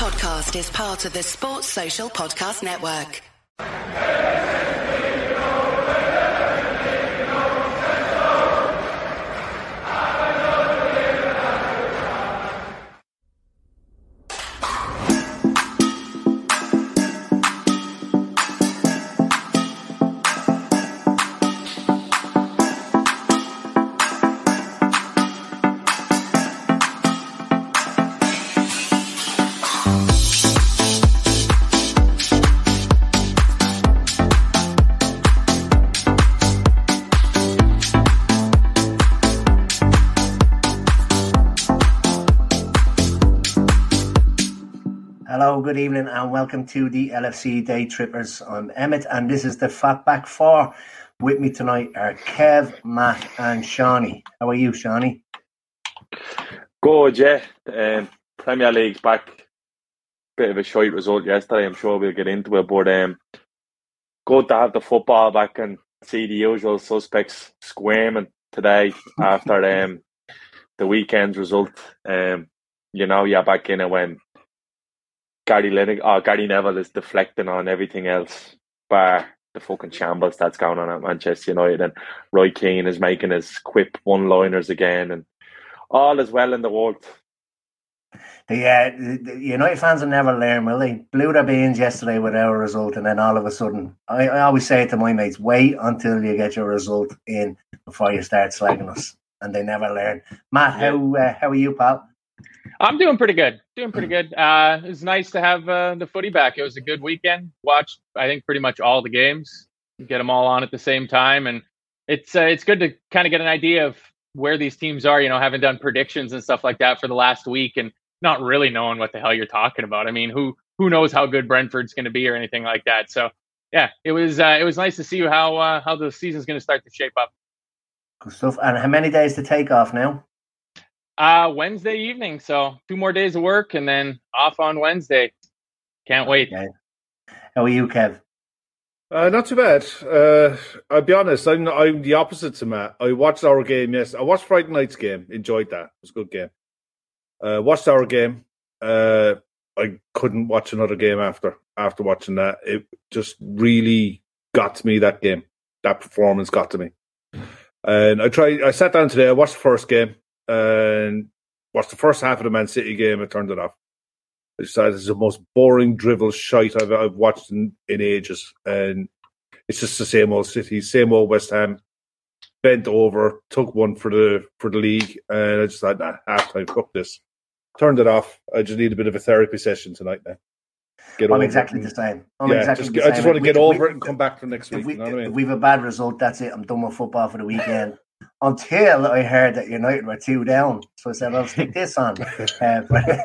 podcast is part of the Sports Social Podcast Network. Hello, good evening and welcome to the LFC Day Trippers. I'm Emmett and this is the Fatback Four. With me tonight are Kev, Matt and Shawnee. How are you, Shawnee? Good, yeah. Premier League's back. Bit of a shite result yesterday. I'm sure we'll get into it, but good to have the football back and see the usual suspects squirming today after the weekend's result. You're back in it when Gary Neville is deflecting on everything else, bar the fucking shambles that's going on at Manchester United, and Roy Keane is making his quip one-liners again, and all is well in the world. The United fans will never learn, will they? Blew their beans yesterday with our result, and then all of a sudden, I always say it to my mates, wait until you get your result in before you start slagging us, and they never learn. Matt, how are you, pal? I'm doing pretty good. It was nice to have the footy back. It was a good weekend. Watched, I think, pretty much all the games. Get them all on at the same time. And it's good to kind of get an idea of where these teams are, having done predictions and stuff like that for the last week and not really knowing what the hell you're talking about. I mean, who knows how good Brentford's going to be or anything like that. So, yeah, it was nice to see how the season's going to start to shape up. Good stuff. And how many days to take off now? Wednesday evening, so 2 more days of work and then off on Wednesday. Can't wait. Okay. How are you, Kev? Not too bad. I'll be honest, I'm the opposite to Matt. I watched our game yesterday. I watched Friday night's game. Enjoyed that. It was a good game. Watched our game. I couldn't watch another game after watching that. It just really got to me, that game. That performance got to me. And I sat down today, I watched the first game. And watched the first half of the Man City game. I turned it off. I decided it's the most boring drivel shite I've watched in ages, and it's just the same old City, same old West Ham. Bent over, took one for the league, and I just thought, half time, fuck this. Turned it off. I just need a bit of a therapy session tonight now. I'm exactly the same. I just want to get over it and come back for next week. You know what I mean? If we have a bad result, that's it. I'm done with football for the weekend. Until I heard that United were 2 down. So I said, I'll stick this on. And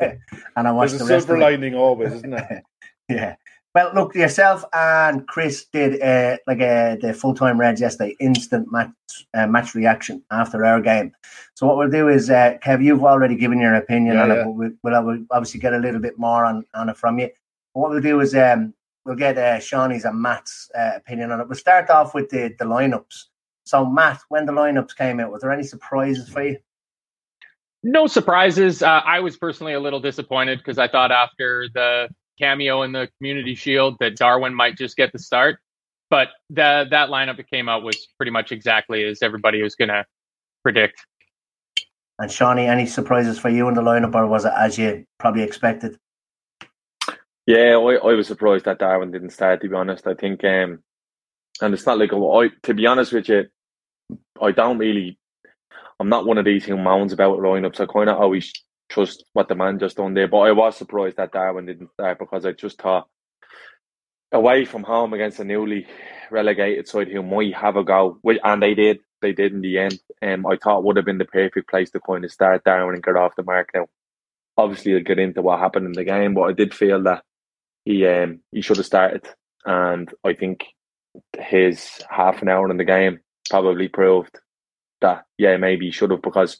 I watched the rest of it. There's a silver lining always, isn't there? Yeah. Well, look, yourself and Chris did the full-time Reds yesterday, instant match reaction after our game. So what we'll do is, Kev, you've already given your opinion on it, but we'll obviously get a little bit more on it from you. But what we'll do is we'll get Shawnee's and Matt's opinion on it. We'll start off with the lineups. So, Matt, when the lineups came out, was there any surprises for you? No surprises. I was personally a little disappointed because I thought after the cameo in the Community Shield that Darwin might just get the start. But that lineup that came out was pretty much exactly as everybody was going to predict. And, Shawnee, any surprises for you in the lineup, or was it as you probably expected? Yeah, I was surprised that Darwin didn't start, to be honest. I think, and it's not like, to be honest with you, I'm not one of these who moans about lineups. I kind of always trust what the man just done there. But I was surprised that Darwin didn't start because I just thought, away from home against a newly relegated side who might have a go, and they did in the end. I thought it would have been the perfect place to kind of start Darwin and get off the mark now. Obviously, I'll get into what happened in the game, but I did feel that he should have started. And I think his half an hour in the game probably proved that, maybe he should have, because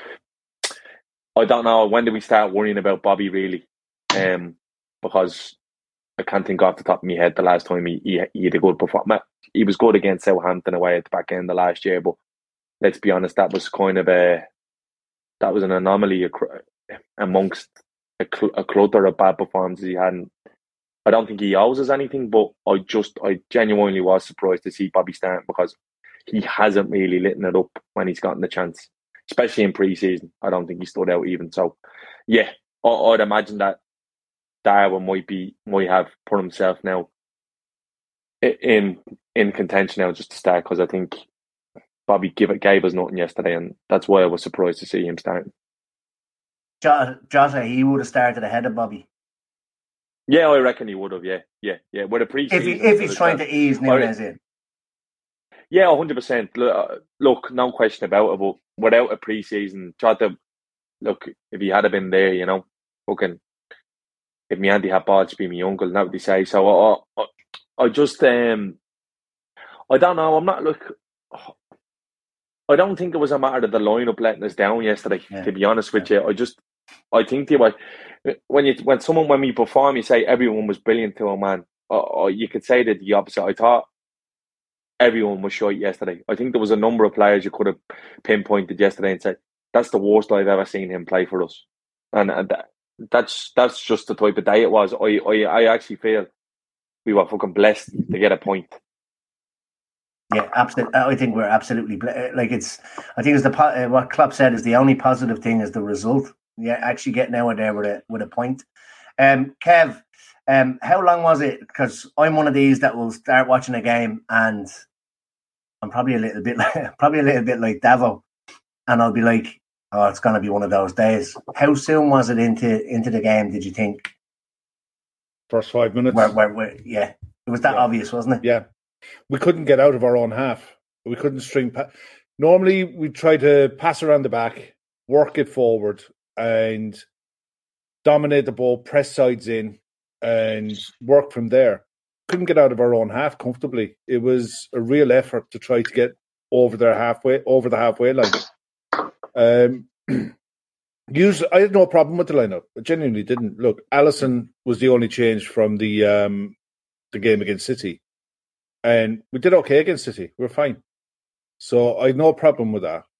I don't know, when did we start worrying about Bobby really? Because I can't think off the top of my head the last time he had a good performance. He was good against Southampton away at the back end of last year, but let's be honest, that was kind of that was an anomaly amongst a clutter of bad performances he had. I don't think he owes us anything, but I genuinely was surprised to see Bobby starting because he hasn't really lit it up when he's gotten the chance, especially in pre-season. I don't think he stood out even. So, yeah, I'd imagine that Darwin might have put himself now in contention now just to start, because I think Bobby gave us nothing yesterday, and that's why I was surprised to see him starting. Jota, he would have started ahead of Bobby. Yeah, I reckon he would have. Yeah. With a pre-season, if he's trying to ease Nunez in. Yeah, 100%. Look, no question about it. But without a pre-season, Jota, look, if he had been there, you know, fucking, if my auntie had balls to be my uncle, that would they say. So I just, I don't know. I'm not I don't think it was a matter of the lineup letting us down yesterday. Yeah. To be honest with you, I think when we perform, you say everyone was brilliant to a man. You could say that the opposite. I thought everyone was shite yesterday. I think there was a number of players you could have pinpointed yesterday and said that's the worst I've ever seen him play for us, and that's just the type of day it was. I actually feel we were fucking blessed to get a point. Yeah, absolutely. I think we're absolutely I think it's what Klopp said is the only positive thing is the result. Yeah, actually getting out of there with a point. Kev, how long was it? Because I'm one of these that will start watching a game and I'm probably a little bit like Davo, and I'll be like, oh, it's going to be one of those days. How soon was it into the game? Did you think? First 5 minutes. Yeah, it was that obvious, wasn't it? Yeah. We couldn't get out of our own half. We couldn't string. Normally, we try to pass around the back, work it forward, and dominate the ball, press sides in, and work from there. Couldn't get out of our own half comfortably. It was a real effort to try to get over the halfway line. Usually, I had no problem with the lineup. I genuinely didn't. Look, Alisson was the only change from the game against City. And we did okay against City. We were fine. So I had no problem with that.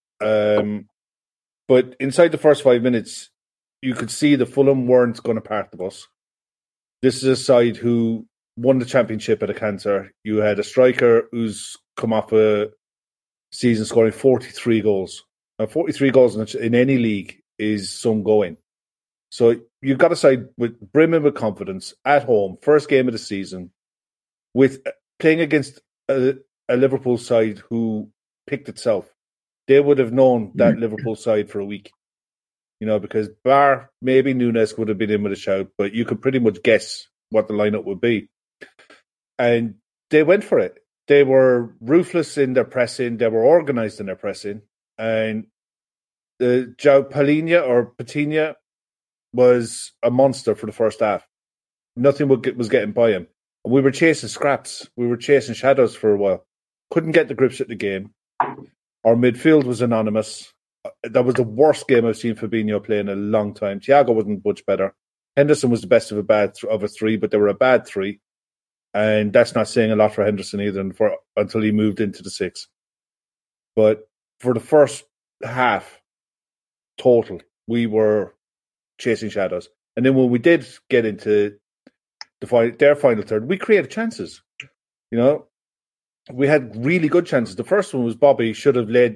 But inside the first 5 minutes, you could see the Fulham weren't going to part the bus. This is a side who won the championship at a cancer. You had a striker who's come off a season scoring 43 goals. Now, 43 goals in any league is some going. So you've got a side brimming with confidence at home, first game of the season, with playing against a Liverpool side who picked itself. They would have known that Liverpool side for a week, you know, because bar maybe Nunez would have been in with a shout, but you could pretty much guess what the lineup would be. And they went for it. They were ruthless in their pressing. They were organised in their pressing. And João Palhinha was a monster for the first half. Nothing was getting by him. We were chasing scraps. We were chasing shadows for a while. Couldn't get the grips at the game. Our midfield was anonymous. That was the worst game I've seen Fabinho play in a long time. Thiago wasn't much better. Henderson was the best of a three, but they were a bad three. And that's not saying a lot for Henderson either until he moved into the six. But for the first half, total, we were chasing shadows. And then when we did get into their final third, we created chances. You know, we had really good chances. The first one was Bobby should have led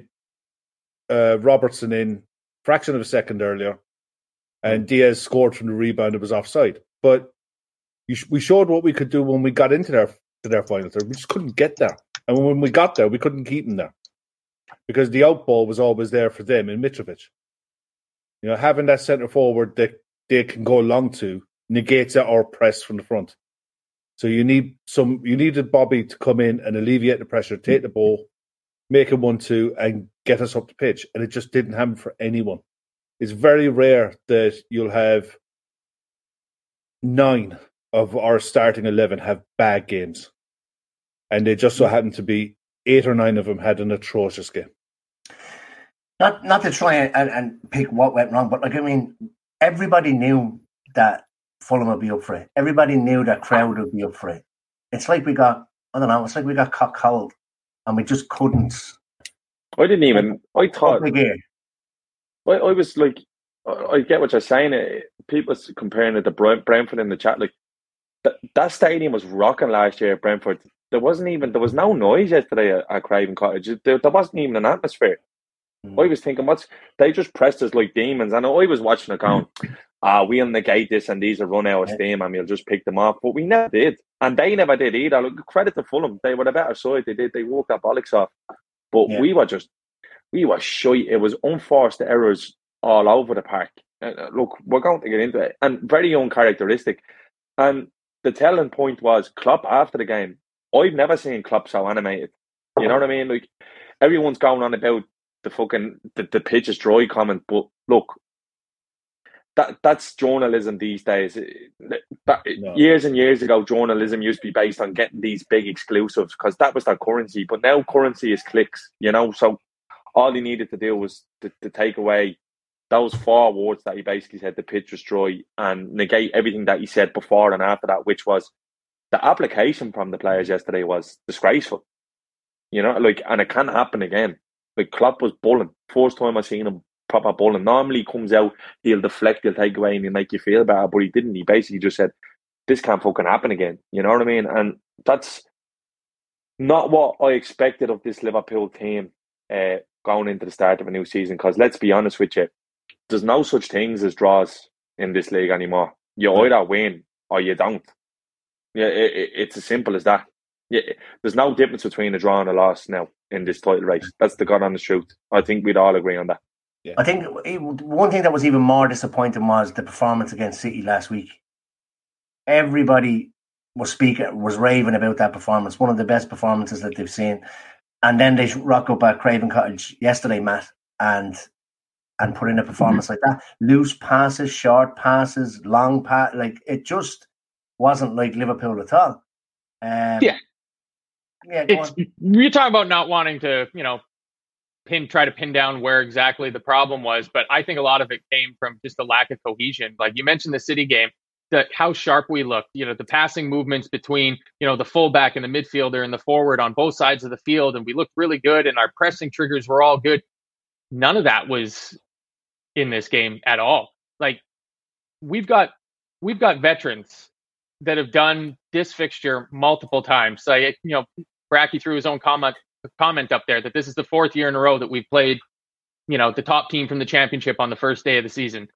Robertson in fraction of a second earlier, and Diaz scored from the rebound. It was offside, but we showed what we could do when we got into their final third. We just couldn't get there, and when we got there, we couldn't keep them there because the outball was always there for them in Mitrovic. You know, having that centre forward that they can go long to negates our press from the front. So you needed Bobby to come in and alleviate the pressure, take the ball, make a 1-2 and get us up the pitch. And it just didn't happen for anyone. It's very rare that you'll have 9 of our starting 11 have bad games. And they just so happen to be 8 or 9 of them had an atrocious game. Not to try and pick what went wrong, but everybody knew that Fulham would be up for it. Everybody knew that crowd would be up for it. It's like we got caught cold and we just couldn't. I thought, I was like, I get what you're saying. People comparing it to Brentford in the chat. Like that stadium was rocking last year at Brentford. There was no noise yesterday at Craven Cottage. There wasn't even an atmosphere. I was thinking, they just pressed us like demons. And I was watching it going, we'll negate this and these will run out of steam and we'll just pick them off. But we never did. And they never did either. Look, credit to Fulham. They were the better side. They walked that bollocks off. But we were shite. It was unforced errors all over the park. Look, we're going to get into it. And very uncharacteristic. And the telling point was Klopp after the game. I've never seen Klopp so animated. You know what I mean? Like, everyone's going on about the pitch is dry comment, but look, that's journalism these days. Years and years ago, journalism used to be based on getting these big exclusives because that was their currency. But now currency is clicks, you know. So all he needed to do was to take away those 4 words that he basically said the pitch was dry and negate everything that he said before and after that, which was the application from the players yesterday was disgraceful. You know, like, and it can't happen again. Like, Klopp was bullying. First time I seen him proper bullying. Normally he comes out, he'll deflect, he'll take away and he'll make you feel better, but he didn't. He basically just said, this can't fucking happen again. You know what I mean? And that's not what I expected of this Liverpool team going into the start of a new season, because let's be honest with you, there's no such things as draws in this league anymore. You either win or you don't. Yeah, it's as simple as that. Yeah, there's no difference between a draw and a loss now in this title race. That's the God honest truth. I think we'd all agree on that. Yeah. I think one thing that was even more disappointing was the performance against City last week. Everybody was raving about that performance, one of the best performances that they've seen. And then they rock up at Craven Cottage yesterday, Matt, and put in a performance like that. Loose passes, short passes, long pass, like it just wasn't like Liverpool at all. You're talking about not wanting to, try to pin down where exactly the problem was, but I think a lot of it came from just a lack of cohesion. Like you mentioned the City game, how sharp we looked, the passing movements between, the fullback and the midfielder and the forward on both sides of the field. And we looked really good and our pressing triggers were all good. None of that was in this game at all. Like we've got veterans that have done this fixture multiple times. So, Bracky threw his own comment up there that this is the 4th year in a row that we've played, the top team from the championship on the first day of the season.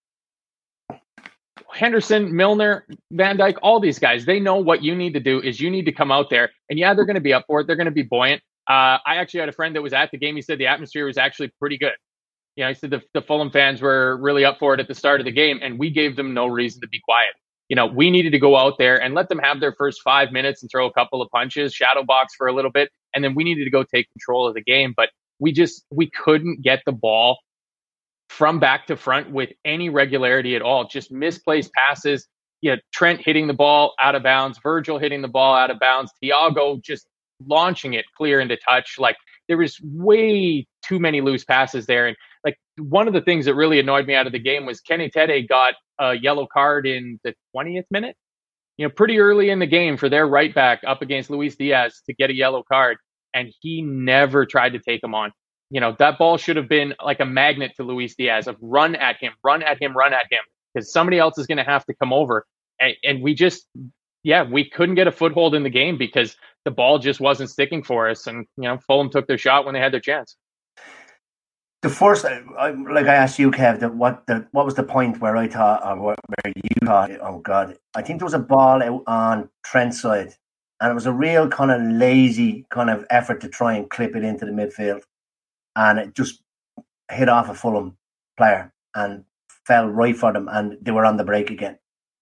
Henderson, Milner, Van Dijk, all these guys, they know what you need to do is you need to come out there and they're going to be up for it. They're going to be buoyant. I actually had a friend that was at the game. He said the atmosphere was actually pretty good. He said the Fulham fans were really up for it at the start of the game and we gave them no reason to be quiet. We needed to go out there and let them have their first 5 minutes and throw a couple of punches, shadow box for a little bit. And then we needed to go take control of the game. But we couldn't get the ball from back to front with any regularity at all. Just misplaced passes. Trent hitting the ball out of bounds, Virgil hitting the ball out of bounds, Thiago just launching it clear into touch. Like there was way too many loose passes there. And like one of the things that really annoyed me out of the game was Kenny Tete got a yellow card in the 20th minute, pretty early in the game for their right back up against Luis Diaz to get a yellow card. And he never tried to take him on. That ball should have been like a magnet to Luis Diaz of run at him, because somebody else is going to have to come over. And we couldn't get a foothold in the game because the ball just wasn't sticking for us. And, Fulham took their shot when they had their chance. The first, like I asked you, Kev, what was the point where I thought, or where you thought, oh God, I think there was a ball out on Trent's side, and it was a real kind of lazy kind of effort to try and clip it into the midfield, and it just hit off a Fulham player and fell right for them, and they were on the break again.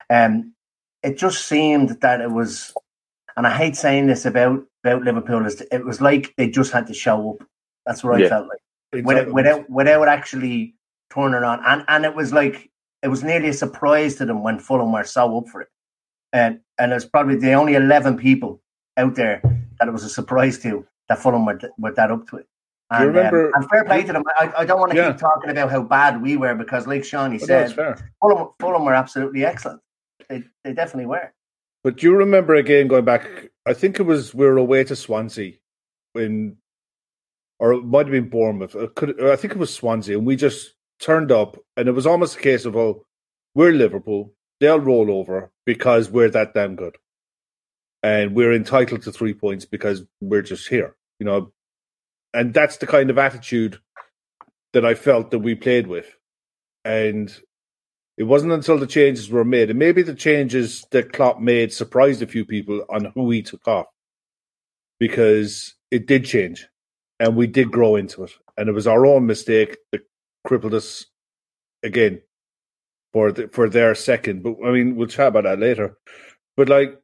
It just seemed that it was, and I hate saying this about Liverpool, it was like they just had to show up. That's what I felt like. Without actually turning on, and it was like it was nearly a surprise to them when Fulham were so up for it, and it's probably the only 11 people out there that it was a surprise to that Fulham were that up to it. And, remember, and fair play to them. I don't want to keep talking about how bad we were because, like Shawnee said, Fulham were absolutely excellent. They definitely were. But do you remember a game going back? I think we were away to Swansea or it might have been Bournemouth. I think it was Swansea, and we just turned up, and it was almost a case of, well, we're Liverpool, they'll roll over because we're that damn good. And we're entitled to 3 points because we're just here, you know. And that's the kind of attitude that I felt that we played with. And it wasn't until the changes were made, and maybe the changes that Klopp made surprised a few people on who he took off, because it did change, and we did grow into it. And it was our own mistake that crippled us again for their second. But I mean, we'll chat about that later. But like,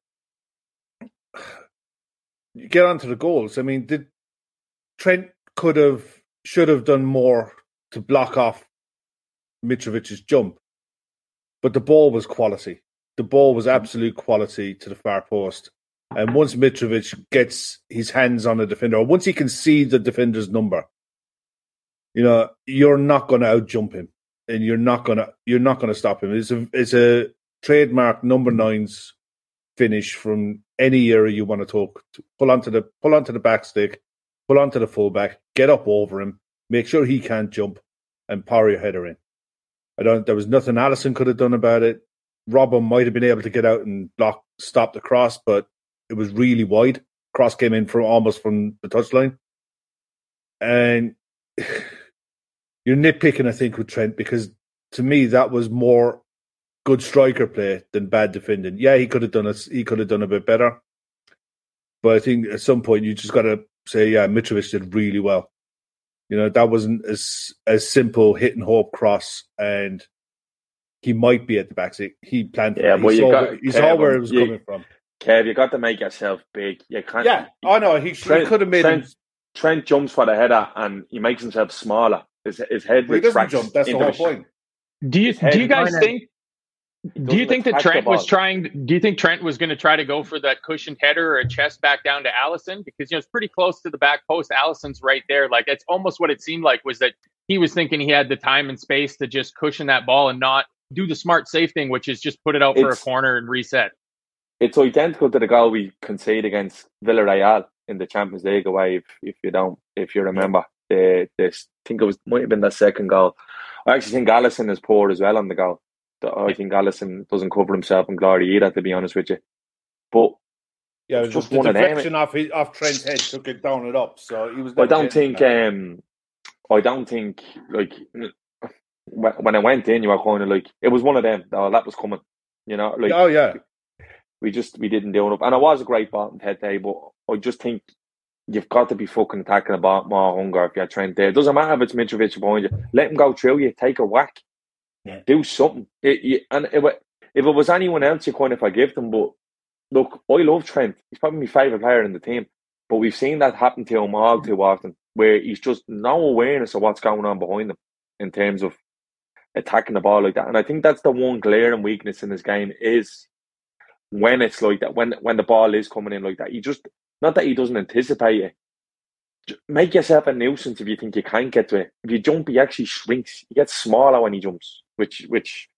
you get onto the goals. I mean, Trent should have done more to block off Mitrovic's jump, but the ball was quality. The ball was absolute quality to the far post. And once Mitrovic gets his hands on a defender, or once he can see the defender's number, you know, you're not going to out-jump him, and you're not going to stop him. It's a trademark number 9's finish from any era you want to talk. Pull onto the back stick, pull onto the fullback, get up over him, make sure he can't jump, and power your header in. There was nothing Alisson could have done about it. Robbo might have been able to get out and stop the cross, but it was really wide. Cross came in almost from the touchline. And you're nitpicking, I think, with Trent, because to me that was more good striker play than bad defending. Yeah, he could have done it. He could have done a bit better. But I think at some point you just got to say, yeah, Mitrovic did really well. You know, that wasn't as simple hit and hope cross, and he might be at the back. He planned for it. He saw where it was coming from. Kev, you got to make yourself big. You can't. Yeah, I know. He could have made Trent jumps for the header and he makes himself smaller. His head retracts. He doesn't jump. That's the whole point. Do you guys think? Do you think that Trent was trying? Do you think Trent was going to try to go for that cushioned header or a chest back down to Alisson? Because it's pretty close to the back post. Alisson's right there. Like, it's almost what it seemed like was that he was thinking he had the time and space to just cushion that ball and not do the smart safe thing, which is just put it out for a corner and reset. It's identical to the goal we conceded against Villarreal in the Champions League away. If you remember, I think it might have been that second goal. I actually think Alisson is poor as well on the goal. I think Alisson doesn't cover himself in glory either, to be honest with you. But yeah, it was just the deflection off Trent's head took it down and up. So he was. I don't think like when I went in, you were kind of like it was one of them. Oh, that was coming, you know. Like, oh yeah, we didn't do it, and it was a great bottom head day. But I just think you've got to be fucking attacking about more hunger if you're Trent there. It doesn't matter if it's Mitrovic behind you. Let him go through you. Take a whack. Yeah. Do something. If it was anyone else, you kind of forgive them. But look, I love Trent. He's probably my favourite player in the team. But we've seen that happen to him all too often, where he's just no awareness of what's going on behind him in terms of attacking the ball like that. And I think that's the one glaring weakness in his game is when it's like that, when the ball is coming in like that. He just, not that he doesn't anticipate it. Make yourself a nuisance if you think you can't get to it. If you jump, he actually shrinks. He gets smaller when he jumps, which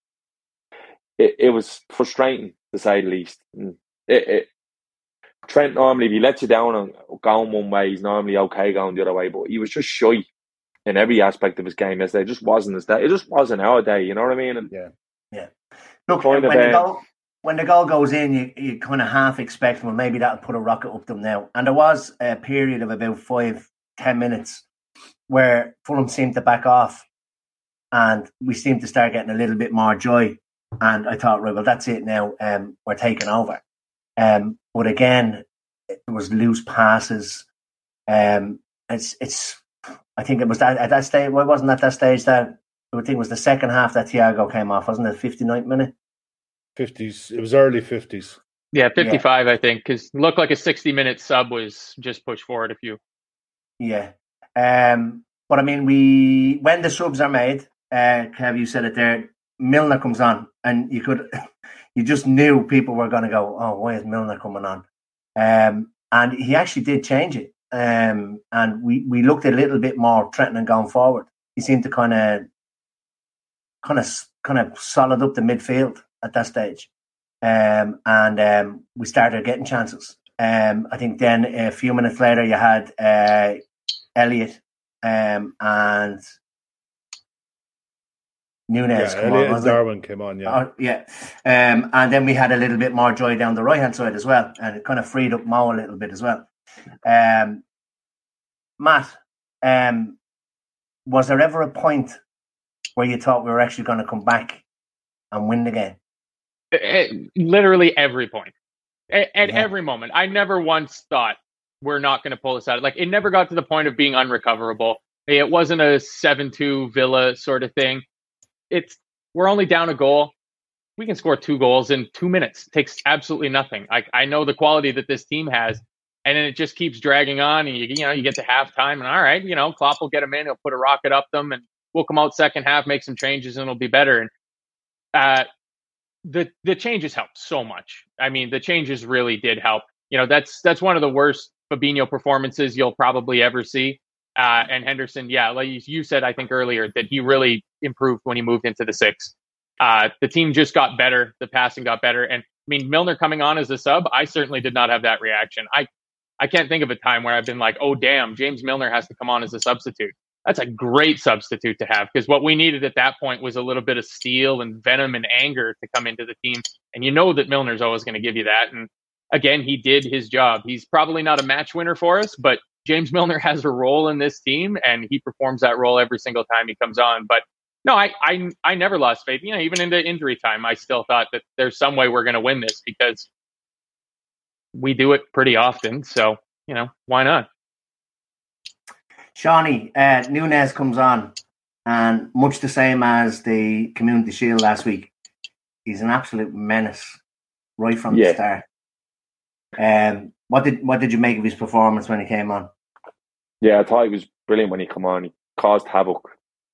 it was frustrating to say the least. Trent normally, if he lets you down and going one way, he's normally okay going the other way. But he was just shy in every aspect of his game yesterday. It just wasn't his day. It just wasn't our day. You know what I mean? And yeah. Look, when the goal goes in, you kind of half expect, well, maybe that'll put a rocket up them now. And there was a period of about 5-10 minutes where Fulham seemed to back off and we seemed to start getting a little bit more joy. And I thought, right, well, that's it now. We're taking over. But again, there was loose passes. It's. I think it was that at that stage. Well, wasn't at that stage that I think it was the second half that Thiago came off, wasn't it? 59th minute. 50s. It was early 50s. Yeah, 55, I think, because it looked like a 60-minute sub was just pushed forward a few. Yeah. But I mean, when the subs are made, Kev, you said it there, Milner comes on, and you just knew people were going to go, oh, why is Milner coming on? And he actually did change it. And we looked a little bit more threatening going forward. He seemed to kind of solid up the midfield at that stage. And we started getting chances. I think then a few minutes later you had Elliott and Nunez Yeah, come Elliott on, and Darwin came on, yeah. And then we had a little bit more joy down the right-hand side as well, and it kind of freed up Mo a little bit as well. Matt, was there ever a point where you thought we were actually going to come back and win the game? Literally every point. At every moment. I never once thought we're not going to pull this out. Like, it never got to the point of being unrecoverable. It wasn't a 7-2 Villa sort of thing. We're only down a goal. We can score 2 goals in 2 minutes. It takes absolutely nothing. I know the quality that this team has, and then it just keeps dragging on. And you get to halftime, and all right, Klopp will get them in. He'll put a rocket up them, and we'll come out second half, make some changes, and it'll be better. And the changes helped so much. I mean, the changes really did help. That's one of the worst Fabinho performances you'll probably ever see. And Henderson, like you said, I think earlier, that he really improved when he moved into the 6. The team just got better. The passing got better. And I mean, Milner coming on as a sub, I certainly did not have that reaction. I can't think of a time where I've been like, oh, damn, James Milner has to come on as a substitute. That's a great substitute to have, because what we needed at that point was a little bit of steel and venom and anger to come into the team. And you know that Milner's always going to give you that. And again, he did his job. He's probably not a match winner for us, but James Milner has a role in this team, and he performs that role every single time he comes on. But no, I never lost faith. Even into injury time, I still thought that there's some way we're going to win this, because we do it pretty often. So, why not? Shawnee, Nunez comes on, and much the same as the Community Shield last week, he's an absolute menace right from the start. What did you make of his performance when he came on? Yeah, I thought he was brilliant when he came on. He caused havoc.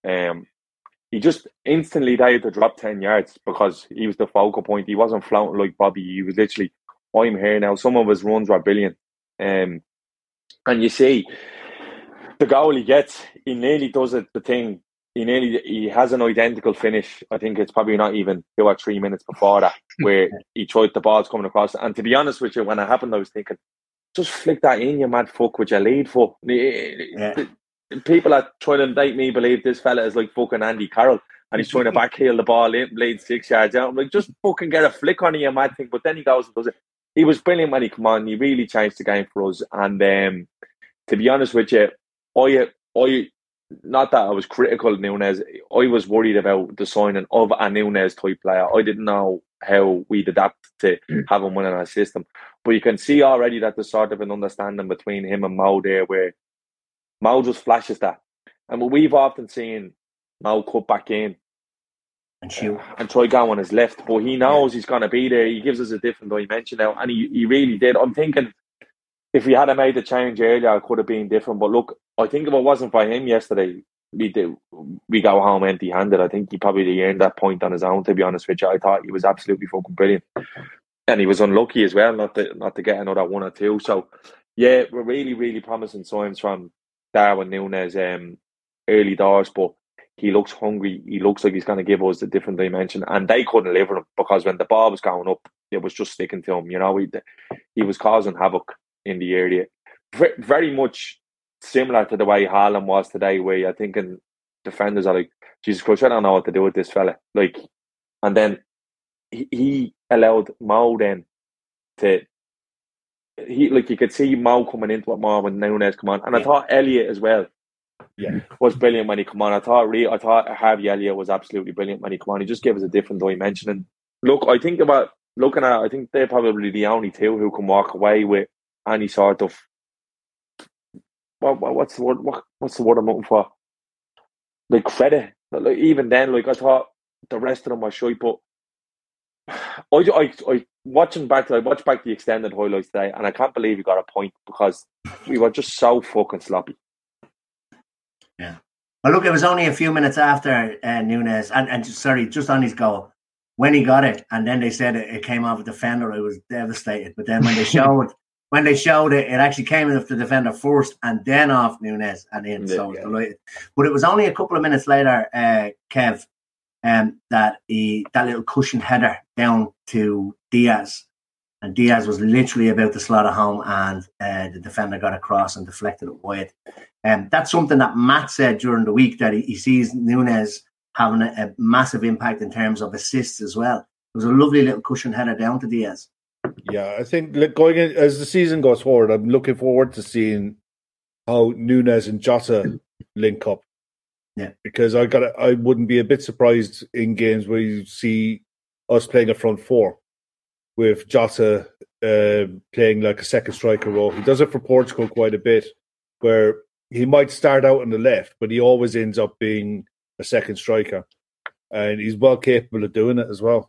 He just instantly had to drop 10 yards because he was the focal point. He wasn't flouting like Bobby. He was literally, I'm here now. Some of his runs were brilliant. And you see, the goal he gets, he nearly does it, the thing. He has an identical finish. I think it's probably not even 2 or 3 minutes before that, where he tried the ball's coming across. And to be honest with you, when it happened, I was thinking, just flick that in, you mad fuck, with your lead foot. People are trying to make me believe this fella is like fucking Andy Carroll, and he's trying to backheel the ball in, lead 6 yards out. I'm like, just fucking get a flick on you, mad thing. But then he goes and does it. He was brilliant when he came on. He really changed the game for us. And to be honest with you, I not that I was critical of Nunez. I was worried about the signing of a Nunez type player. I didn't know how we'd adapt to have him win in our system. But you can see already that there's sort of an understanding between him and Mo there, where Mo just flashes that. And we've often seen Mo cut back in and shoot and try going on his left. But he knows he's going to be there. He gives us a different dimension now. And he really did. I'm thinking, if we had made the change earlier, it could have been different. But look, I think if it wasn't for him yesterday, we go home empty-handed. I think he probably earned that point on his own, to be honest with you. I thought he was absolutely fucking brilliant. And he was unlucky as well not to get another 1 or 2. So, yeah, we're really, really promising signs from Darwin Nunez early doors. But he looks hungry. He looks like he's going to give us a different dimension. And they couldn't live with him, because when the ball was going up, it was just sticking to him. He was causing havoc in the area. Very much similar to the way Haaland was today, where you're thinking defenders are like, Jesus Christ, I don't know what to do with this fella. And then he allowed Mo then you could see Mo coming into it more when Nunez come on. And I thought Elliott as well was brilliant when he come on. I thought Harvey Elliott was absolutely brilliant when he come on. He just gave us a different dimension. And look, I think they're probably the only two who can walk away with any sort of what's the word I'm looking for? Like credit. Even then, I thought the rest of them were shy, but I watched back the extended highlights today, and I can't believe we got a point, because we were just so fucking sloppy. Yeah. Well, look, it was only a few minutes after Nunez, and just on his goal, when he got it, and then they said it came off a defender. I was devastated. But then when they showed it, it actually came off the defender first, and then off Nunez, and in. So I was delighted. But it was only a couple of minutes later, Kev, that little cushion header down to Diaz, and Diaz was literally about to slot it home, and the defender got across and deflected it wide. That's something that Matt said during the week, that he sees Nunez having a massive impact in terms of assists as well. It was a lovely little cushion header down to Diaz. Yeah, I think going in, as the season goes forward, I'm looking forward to seeing how Núñez and Jota link up. Yeah, because I wouldn't be a bit surprised in games where you see us playing a front four with Jota playing like a second striker role. He does it for Portugal quite a bit, where he might start out on the left, but he always ends up being a second striker, and he's well capable of doing it as well.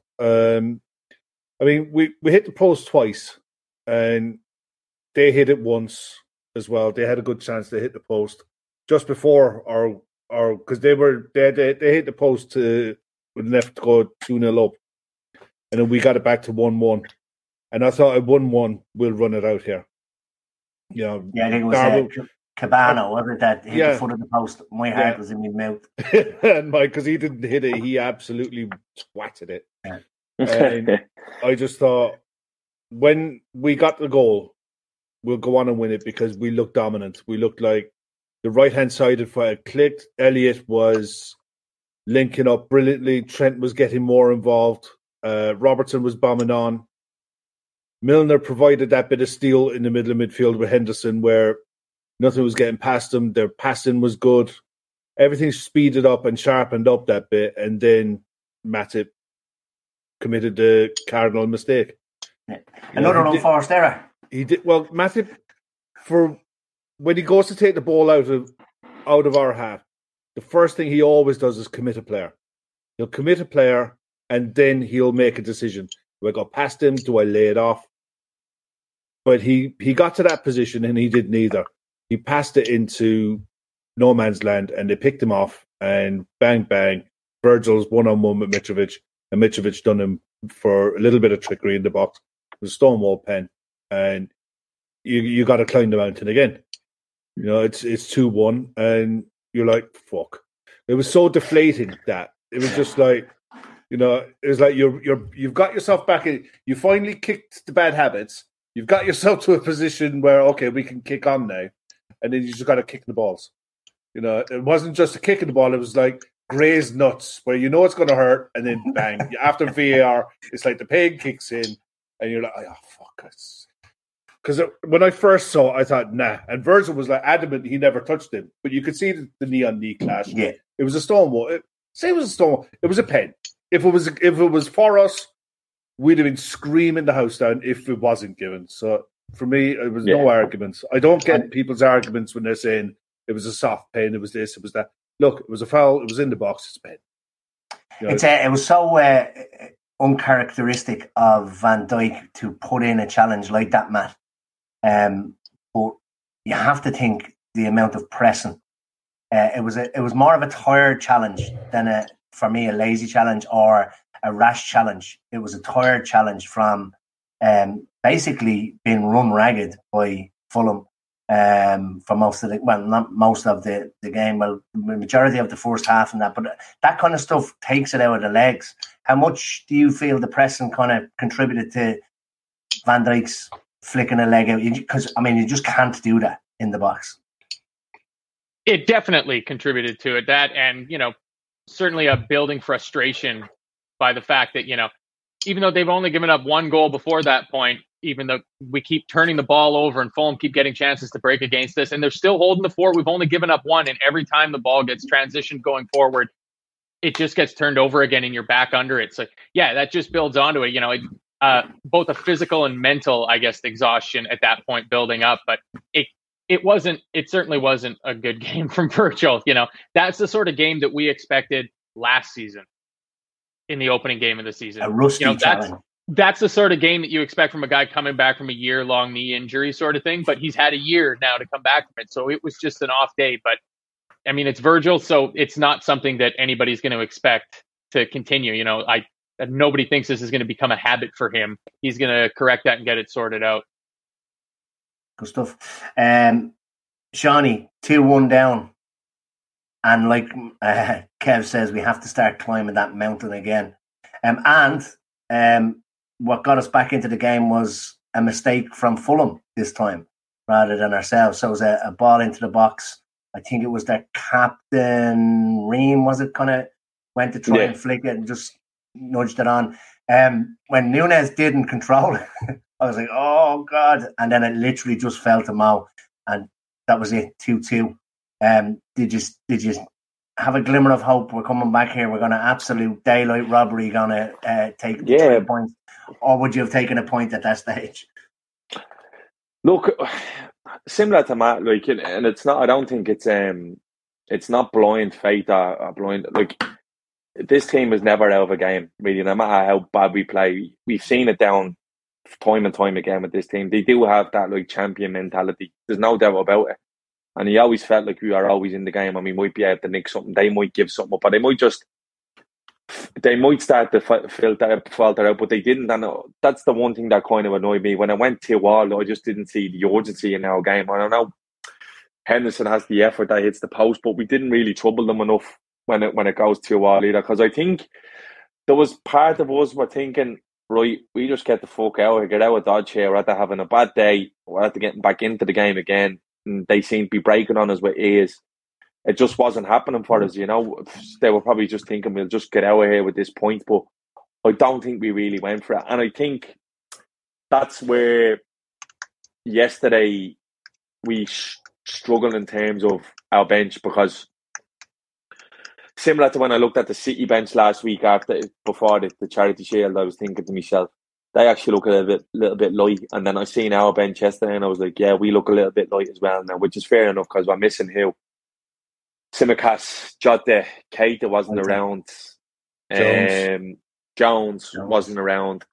I mean, we hit the post twice, and they hit it once as well. They had a good chance to hit the post just before our because they hit the post to left to go 2-0 up, and then we got it back to 1-1. And I thought at 1-1 we'll run it out here. You know, yeah, I think it was Cabana, wasn't it, that hit the foot of the post? My heart was in my mouth. And because he didn't hit it, he absolutely twatted it. Yeah. And I just thought, when we got the goal, we'll go on and win it because we looked dominant. We looked like the right-hand side of it clicked. Elliott was linking up brilliantly. Trent was getting more involved. Robertson was bombing on. Milner provided that bit of steel in the middle of midfield with Henderson, where nothing was getting past them. Their passing was good. Everything speeded up and sharpened up that bit, and then Matip committed the cardinal mistake. Yeah. Another unforced error. He did well. Matip, for when he goes to take the ball out of our half, the first thing he always does is commit a player. He'll commit a player, and then he'll make a decision. Do I go past him? Do I lay it off? But he got to that position, and he did neither. He passed it into no man's land, and they picked him off, and bang, bang, Virgil's one-on-one with Mitrovic, and Mitrovic done him for a little bit of trickery in the box. It was a Stonewall pen, and you got to climb the mountain again. You know, it's 2-1, and you're like, fuck. It was so deflating that it was just like, you know, it was like you've got yourself back in. You finally kicked the bad habits. You've got yourself to a position where, okay, we can kick on now. And then you just got to kick the balls. You know, it wasn't just a kick of the ball. It was like grazed nuts where you know it's going to hurt. And then bang. After VAR, it's like the pain kicks in. And you're like, oh, fuck. Because when I first saw it, I thought, nah. And Virgil was like adamant he never touched him. But you could see the knee-on-knee clash. Yeah. It was a Stonewall. Say it was a Stonewall. It was a pen. If it was for us, we'd have been screaming the house down if it wasn't given. So for me, it was no arguments. I don't get people's arguments when they're saying it was a soft pen, it was this, it was that. Look, it was a foul, it was in the box, it's a pen. You know, it was so uncharacteristic of Van Dijk to put in a challenge like that, Matt. But you have to think the amount of pressing. It was more of a tired challenge than for me a lazy challenge or a rash challenge. It was a tired challenge from basically being run ragged by Fulham for most of not most of the game, the majority of the first half and that. But that kind of stuff takes it out of the legs. How much do you feel the pressing kind of contributed to Van Dijk's flicking a leg out? Because, I mean, you just can't do that in the box. It definitely contributed to it. That and, you know, certainly a building frustration by the fact that, you know, even though they've only given up one goal before that point, even though we keep turning the ball over and Fulham keep getting chances to break against us, and they're still holding the fort. We've only given up one, and every time the ball gets transitioned going forward, it just gets turned over again and you're back under it. So, yeah, that just builds onto it. You know, both a physical and mental, I guess, exhaustion at that point building up. But it certainly wasn't a good game from Virgil. You know, that's the sort of game that we expected last season in the opening game of the season. A rusty challenge. That's the sort of game that you expect from a guy coming back from a year-long knee injury sort of thing. But he's had a year now to come back from it. So it was just an off day. But, I mean, it's Virgil, so it's not something that anybody's going to expect to continue. You know, nobody thinks this is going to become a habit for him. He's going to correct that and get it sorted out. Good stuff. Shawnee, 2-1 down. And like Kev says, we have to start climbing that mountain again. And what got us back into the game was a mistake from Fulham this time rather than ourselves. So it was a ball into the box. I think it was their captain, Ream, was it, kind of went to try and flick it and just nudged it on. When Nunes didn't control it, I was like, oh, God. And then it literally just fell to Mo. And that was it, 2-2. Did you have a glimmer of hope? We're coming back here. We're going to absolute daylight robbery, going to take 3 points. Or would you have taken a point at that stage? Look, similar to Matt, like, and it's not. I don't think it's not blind faith or blind. Like, this team is never out of a game, really. No matter how bad we play, we've seen it down time and time again with this team. They do have that like champion mentality. There's no doubt about it. And he always felt like we are always in the game, and we might be able to nick something. They might give something up, but they might start to falter out, but they didn't. And that's the one thing that kind of annoyed me. When I went to all, I just didn't see the urgency in our game. I don't know. Henderson has the effort that hits the post, but we didn't really trouble them enough when it goes to all either. Because I think there was part of us were thinking, right, we just get the fuck out here, get out of Dodge here. We're after having a bad day. We're after getting back into the game again. And they seem to be breaking on us with ears. It just wasn't happening for us, you know. They were probably just thinking we'll just get out of here with this point, but I don't think we really went for it. And I think that's where yesterday we struggled in terms of our bench, because similar to when I looked at the City bench last week before the Charity Shield, I was thinking to myself, they actually look a little bit light. And then I seen our bench yesterday and I was like, yeah, we look a little bit light as well now, which is fair enough because we're missing who? Tsimikas, Jota, Keita wasn't around. Jones wasn't around.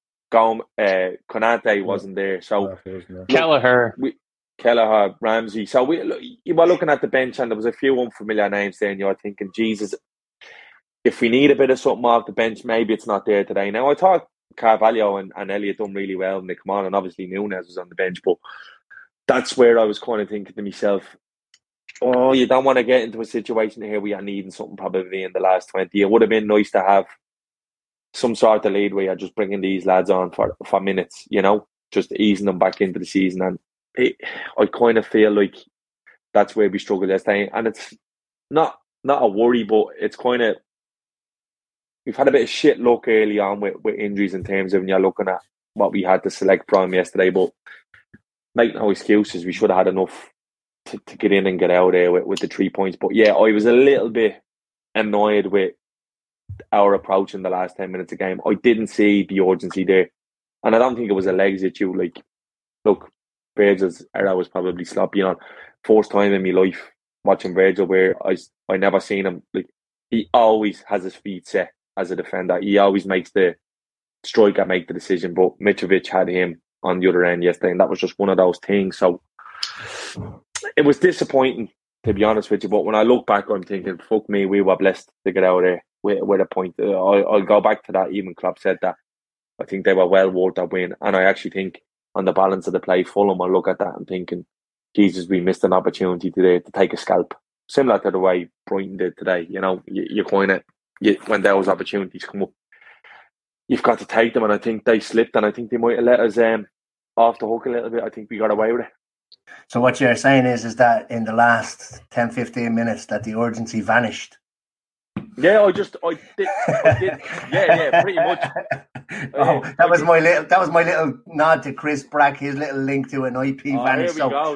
Konate wasn't there. So Kelleher, Ramsey. So you were looking at the bench and there was a few unfamiliar names there and you're thinking, Jesus, if we need a bit of something off the bench, maybe it's not there today. Now, I thought Carvalho and Elliott done really well when they come on, and obviously Nunes was on the bench, but that's where I was kind of thinking to myself, oh, you don't want to get into a situation here where you're needing something probably in the last 20. It would have been nice to have some sort of lead where you're just bringing these lads on for minutes, you know, just easing them back into the season. And I kind of feel like that's where we struggle this time. And it's not a worry, but it's kind of, we've had a bit of shit luck early on with injuries in terms of when you're looking at what we had to select from yesterday. But make no excuses, we should have had enough to get in and get out there with the 3 points. But yeah, I was a little bit annoyed with our approach in the last 10 minutes of the game. I didn't see the urgency there. And I don't think it was a legs issue. Like, look, Virgil's era was probably sloppy. You know, first time in my life watching Virgil where I never seen him. Like, he always has his feet set as a defender. He always makes the striker make the decision. But Mitrovic had him on the other end yesterday, and that was just one of those things. So it was disappointing, to be honest with you. But when I look back, I'm thinking, fuck me, we were blessed to get out of there with a point. I'll go back to that. Even Klopp said that. I think they were well worth that win. And I actually think on the balance of the play, Fulham, I look at that and thinking, Jesus, we missed an opportunity today to take a scalp. Similar to the way Brighton did today. You know, you kind of, when those opportunities come up, you've got to take them. And I think they slipped, and I think they might have let us off the hook a little bit. I think we got away with it. So what you're saying is that in the last 10-15 minutes that the urgency vanished? Yeah, I did. Yeah, pretty much. That was my little nod to Chris Brack, his little link to an IP vanish. Here we go.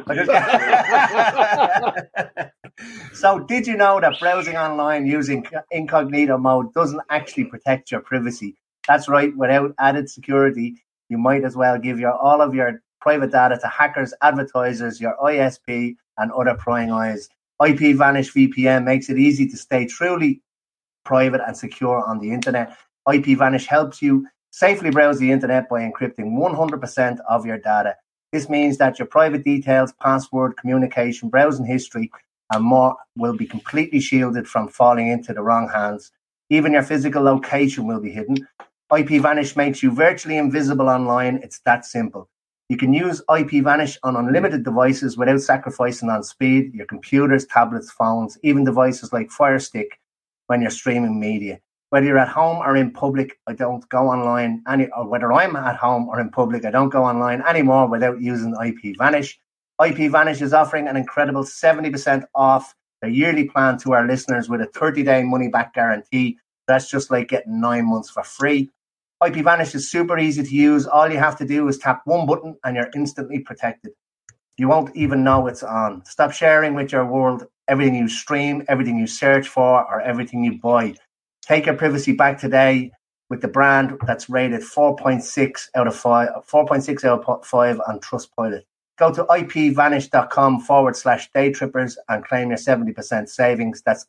So did you know that browsing online using incognito mode doesn't actually protect your privacy? That's right. Without added security, you might as well give all of your private data to hackers, advertisers, your ISP, and other prying eyes. IP Vanish VPN makes it easy to stay truly private and secure on the internet. IP Vanish helps you safely browse the internet by encrypting 100% of your data. This means that your private details, password, communication, browsing history, and more will be completely shielded from falling into the wrong hands. Even your physical location will be hidden. IP Vanish makes you virtually invisible online. It's that simple. You can use IP Vanish on unlimited devices without sacrificing on speed, your computers, tablets, phones, even devices like Fire Stick when you're streaming media. Whether you're at home or in public, I don't go online or whether I'm at home or in public, I don't go online anymore without using IP Vanish. IP Vanish is offering an incredible 70% off their yearly plan to our listeners with a 30-day money-back guarantee. That's just like getting 9 months for free. IPVanish is super easy to use. All you have to do is tap one button and you're instantly protected. You won't even know it's on. Stop sharing with your world everything you stream, everything you search for, or everything you buy. Take your privacy back today with the brand that's rated 4.6 out of 5 on Trustpilot. Go to ipvanish.com/daytrippers and claim your 70% savings. That's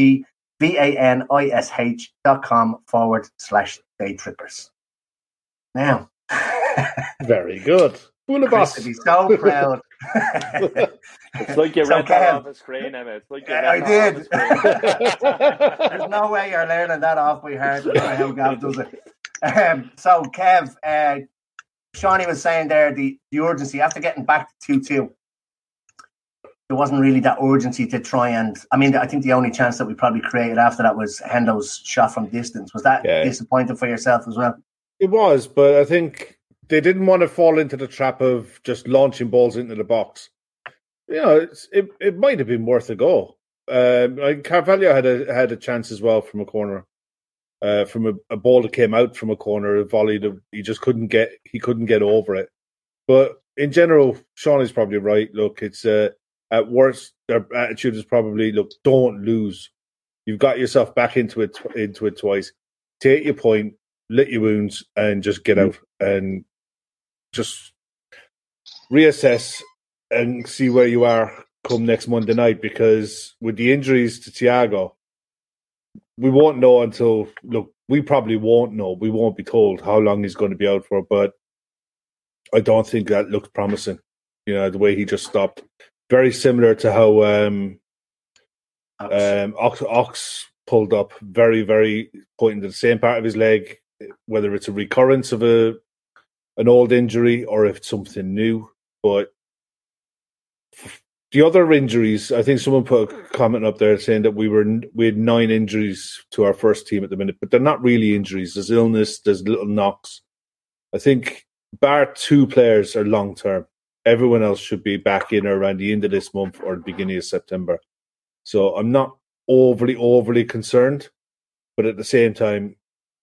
ipvanish.com/daytrippers. Now. Very good. Chris would be so proud. It's like you read that off a screen, Emma. It's like you read I did. There's no way you're learning that off by heart. That's how Gav does it. So, Kev, Shawnee was saying there the urgency after getting back to 2-2. There wasn't really that urgency to try and. I mean, I think the only chance that we probably created after that was Hendo's shot from distance. Was that disappointing for yourself as well? It was, but I think they didn't want to fall into the trap of just launching balls into the box. You know, it might have been worth a go. Carvalho had a chance as well from a corner, from a ball that came out from a corner, a volley that he just couldn't get over it. But in general, Sean is probably right. Look, it's at worst their attitude is probably don't lose. You've got yourself back into it twice. Take your point, lick your wounds, and just get out and just reassess and see where you are come next Monday night, because with the injuries to Thiago, we won't know until, we probably won't know. We won't be told how long he's going to be out for, but I don't think that looks promising. You know, the way he just stopped. Very similar to how Ox pulled up, very, very pointing to the same part of his leg, whether it's a recurrence of an old injury or if it's something new. But the other injuries, I think someone put a comment up there saying that we had 9 injuries to our first team at the minute, but they're not really injuries. There's illness, there's little knocks. I think bar 2 players are long term. Everyone else should be back in or around the end of this month or the beginning of September. So I'm not overly concerned, but at the same time,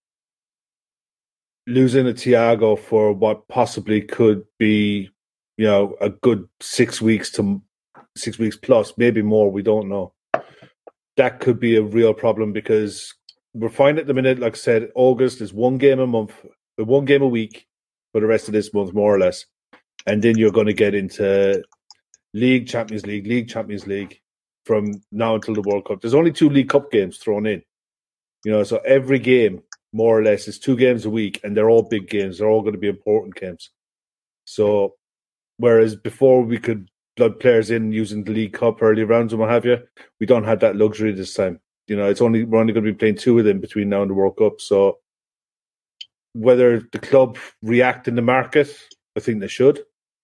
losing a Thiago for what possibly could be, a good 6 weeks to 6 weeks plus, maybe more, we don't know. That could be a real problem because we're fine at the minute. Like I said, August is 1 game a month, 1 game a week for the rest of this month, more or less. And then you're going to get into League, Champions League from now until the World Cup. There's only 2 League Cup games thrown in. So every game, more or less, is 2 games a week, and they're all big games. They're all going to be important games. So, whereas before we could blood players in using the League Cup early rounds and what have you, we don't have that luxury this time. We're only going to be playing 2 of them between now and the World Cup. So, whether the club react in the market, I think they should.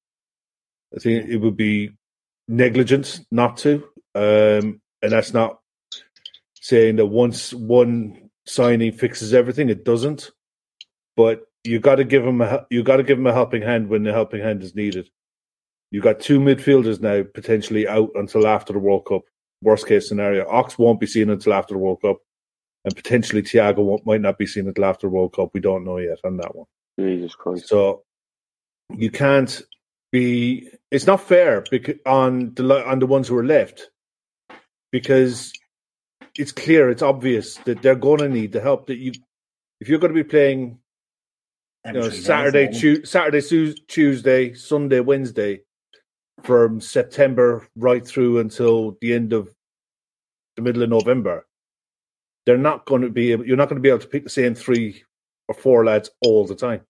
I think it would be negligence not to. And that's not saying that once one signing fixes everything, it doesn't. But you got to give him a helping hand when the helping hand is needed. You got 2 midfielders now potentially out until after the World Cup. Worst case scenario, Ox won't be seen until after the World Cup, and potentially Thiago might not be seen until after the World Cup. We don't know yet on that one. Jesus Christ! So you can't be. It's not fair on the ones who are left, because it's clear, it's obvious that they're going to need the help. That if you're going to be playing, Saturday, Tuesday, Sunday, Wednesday, from September right through until the end of the middle of November, you're not going to be able to pick the same 3 or 4 lads all the time.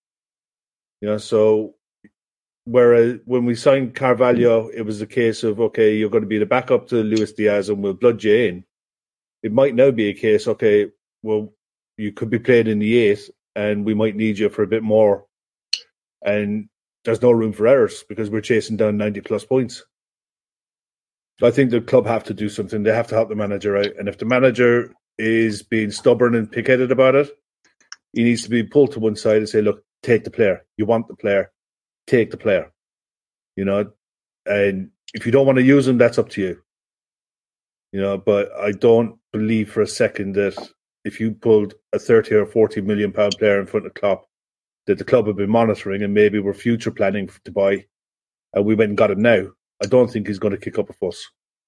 So whereas when we signed Carvalho, it was a case of, okay, you're going to be the backup to Luis Diaz and we'll blood you in. It might now be a case, okay, well, you could be playing in the 8 and we might need you for a bit more. And there's no room for errors because we're chasing down 90-plus points. So I think the club have to do something. They have to help the manager out. And if the manager is being stubborn and pig-headed about it, he needs to be pulled to one side and say, look, take the player. You want the player. Take the player. And if you don't want to use him, that's up to you. But I don't believe for a second that if you pulled a 30 or 40 million pound player in front of Klopp that the club have been monitoring and maybe were future planning to buy, and we went and got him now, I don't think he's going to kick up a fuss.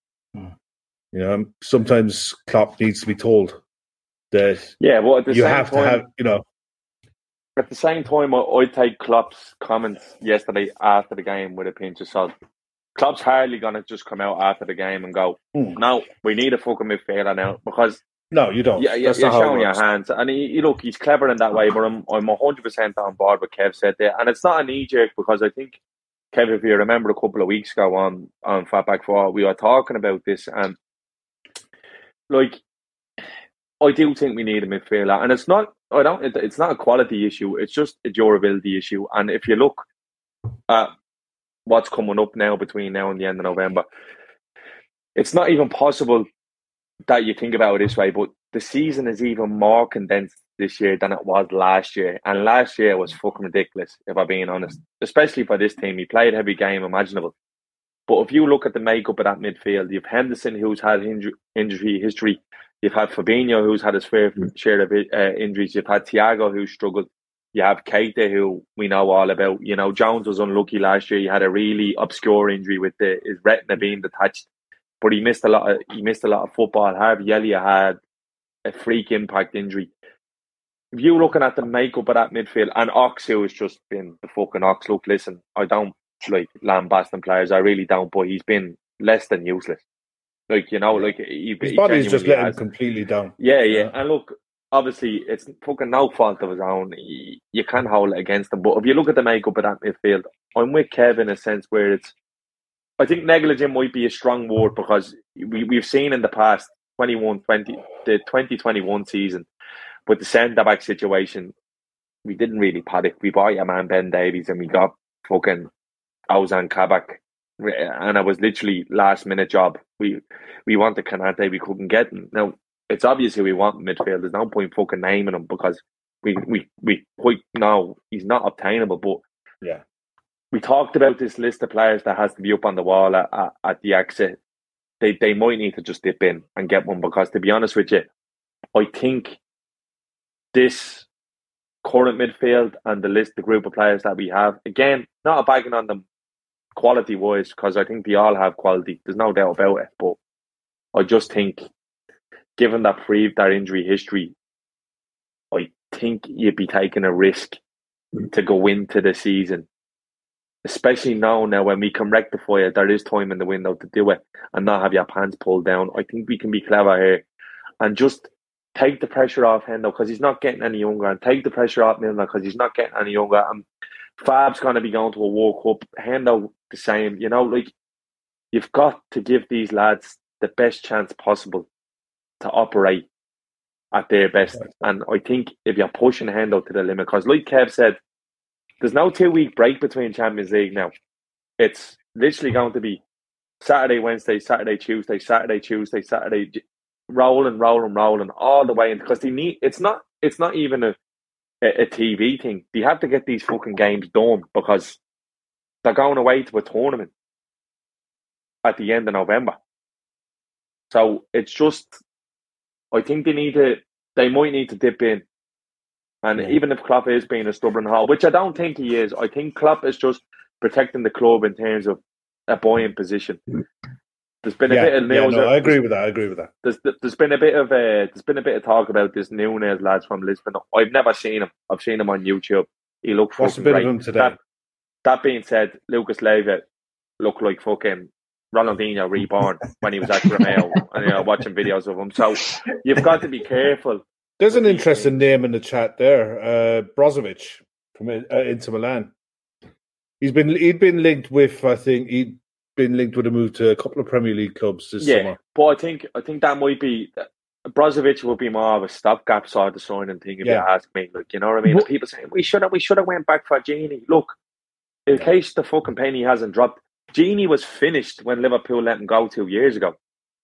You know, sometimes Klopp needs to be told that you have to have, you know. At the same time, I'd take Klopp's comments yesterday after the game with a pinch of salt. Klopp's hardly going to just come out after the game and go, no, we need a fucking midfielder now, because no, you don't. You're showing your hands. And he's clever in that way, but I'm 100% on board with Kev said there. And it's not a knee-jerk, because I think, Kev, if you remember a couple of weeks ago on Fatback 4, we were talking about this, and like, I do think we need a midfielder, and it's not a quality issue, it's just a durability issue. And if you look at what's coming up now between now and the end of November, it's not even possible that you think about it this way, but the season is even more condensed this year than it was last year. And last year was fucking ridiculous, if I'm being honest, especially for this team. He played every game imaginable. But if you look at the makeup of that midfield, you've Henderson, who's had injury history. You've had Fabinho, who's had his fair share of injuries. You've had Thiago, who struggled. You have Keita, who we know all about. You know, Jones was unlucky last year. He had a really obscure injury with his retina being detached, but he missed a lot of football. Harvey Elliott had a freak impact injury. If you're looking at the makeup of that midfield, and Ox, who has just been the fucking Ox. Look, listen, I don't like lambasting players. I really don't, but he's been less than useless. Like, you know, like his body's just let him completely down. Yeah. And look, obviously, it's fucking no fault of his own. You can't hold it against him. But if you look at the makeup of that midfield, I'm with Kev in a sense where I think negligent might be a strong word, because we've seen in the past the 2021 season with the centre-back situation, we didn't really panic. We bought your man Ben Davies and we got fucking Ozan Kabak. And it was literally last-minute job. We wanted Kanate, we couldn't get him. Now, it's obviously we want midfield. There's no point fucking naming him, because we quite know he's not obtainable. But yeah, we talked about this list of players that has to be up on the wall at the exit. They might need to just dip in and get one, because to be honest with you, I think this current midfield and the group of players that we have, again, not a bagging on them quality-wise, because I think they all have quality. There's no doubt about it. But I just think, given that their injury history, I think you'd be taking a risk to go into the season, especially now when we can rectify it. There is time in the window to do it and not have your pants pulled down. I think we can be clever here and just take the pressure off Hendo, because he's not getting any younger, and take the pressure off Milner, because he's not getting any younger. And Fab's going to be going to a World Cup. Hendo the same. You know, like, you've got to give these lads the best chance possible to operate at their best. And I think if you're pushing Hendo to the limit, because like Kev said, there's no 2-week break between Champions League now. It's literally going to be Saturday, Wednesday, Saturday, Tuesday, Saturday, Tuesday, Saturday, rolling all the way in, because it's not even a TV thing. They have to get these fucking games done, because they're going away to a tournament at the end of November. So it's just, I think they might need to dip in. And even if Klopp is being a stubborn hole, which I don't think he is, I think Klopp is just protecting the club in terms of a buoyant position. There's been a bit of news. I agree with that. There's been a bit of talk about this Nunes lads from Lisbon. I've never seen him. I've seen him on YouTube. He looked What's fucking a bit great. of him today? That being said, Lucas Leiva looked like fucking Ronaldinho reborn when he was at Romeo, and watching videos of him. So you've got to be careful. There's an interesting name in the chat there, Brozovic from Inter Milan. He'd been linked with, I think he'd been linked with a move to a couple of Premier League clubs this summer. But I think that might be Brozovic will be more of a stopgap sort of signing thing, if you ask me. Like, you know what I mean? But people saying we should have went back for Gini. Look, in case the fucking penny hasn't dropped, Gini was finished when Liverpool let him go 2 years ago.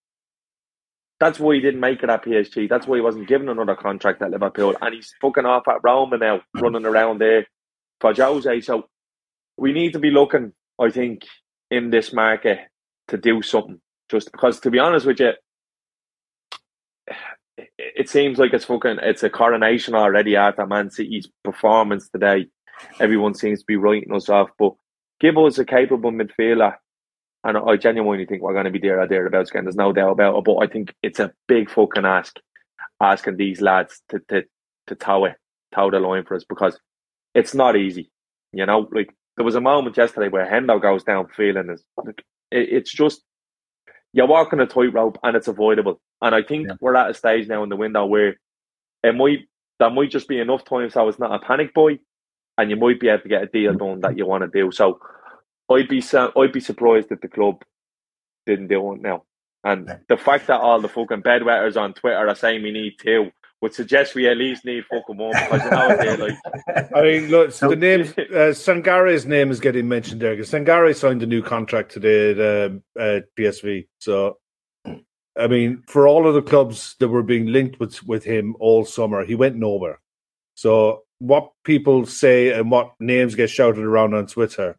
That's why he didn't make it at PSG. That's why he wasn't given another contract at Liverpool. And he's fucking off at Roma now, running around there for Jose. So we need to be looking, I think, in this market to do something. Just because, to be honest with you, it seems like it's a coronation already after Man City's performance today. Everyone seems to be writing us off, but give us a capable midfielder, and I genuinely think we're going to be there or thereabouts again. There's no doubt about it, but I think it's a big fucking asking these lads to toe the line for us, because it's not easy. You know, like there was a moment yesterday where Hendo goes down feeling it's just, you're walking a tightrope and it's avoidable. And I think we're at a stage now in the window where there might just be enough time so it's not a panic buy, and you might be able to get a deal done that you want to do. So I'd be surprised if the club didn't do it now. And the fact that all the fucking bedwetters on Twitter are saying we need 2 would suggest we at least need fucking 1, because you know they're like. I mean, look, the name Sangare's name is getting mentioned there, because Sangare signed a new contract today at PSV. So, I mean, for all of the clubs that were being linked with him all summer, he went nowhere. So, what people say and what names get shouted around on Twitter,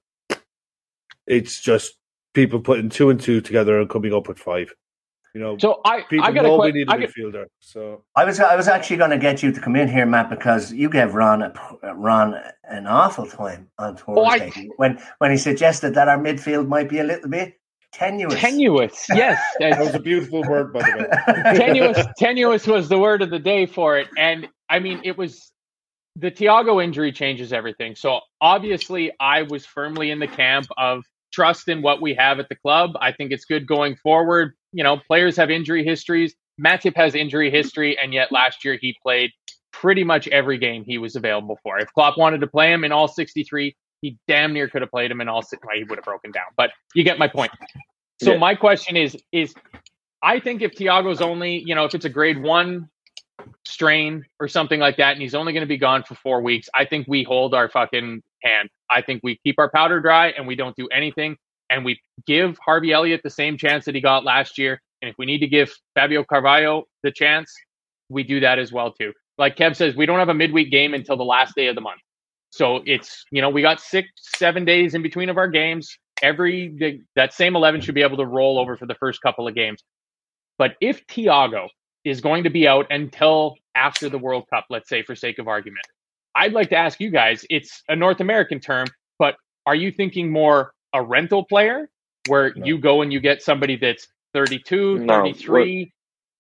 it's just people putting 2 and 2 together and coming up with 5. You know, so I got we need a midfielder. So I was actually going to get you to come in here, Matt, because you gave Ron an awful time on Thursday when he suggested that our midfield might be a little bit tenuous. Tenuous, yes. That was a beautiful word, by the way. Tenuous was the word of the day for it, and I mean, it was the Thiago injury changes everything. So obviously, I was firmly in the camp of trust in what we have at the club. I think it's good going forward. You know, players have injury histories. Matip has injury history, and yet last year he played pretty much every game he was available for. If Klopp wanted to play him in all 63, he damn near could have played him in all 60. He would have broken down. But you get my point. So my question is I think if Thiago's only, you know, if it's a grade 1 strain or something like that, and he's only going to be gone for 4 weeks, I think we hold our fucking hand. I think we keep our powder dry and we don't do anything. And we give Harvey Elliott the same chance that he got last year. And if we need to give Fabio Carvalho the chance, we do that as well, too. Like Kev says, we don't have a midweek game until the last day of the month. So it's, you know, we got 6-7 days in between of our games. That same 11 should be able to roll over for the first couple of games. But if Thiago is going to be out until after the World Cup, let's say for sake of argument, I'd like to ask you guys, it's a North American term, but are you thinking more a rental player where you go and you get somebody that's 32, 33?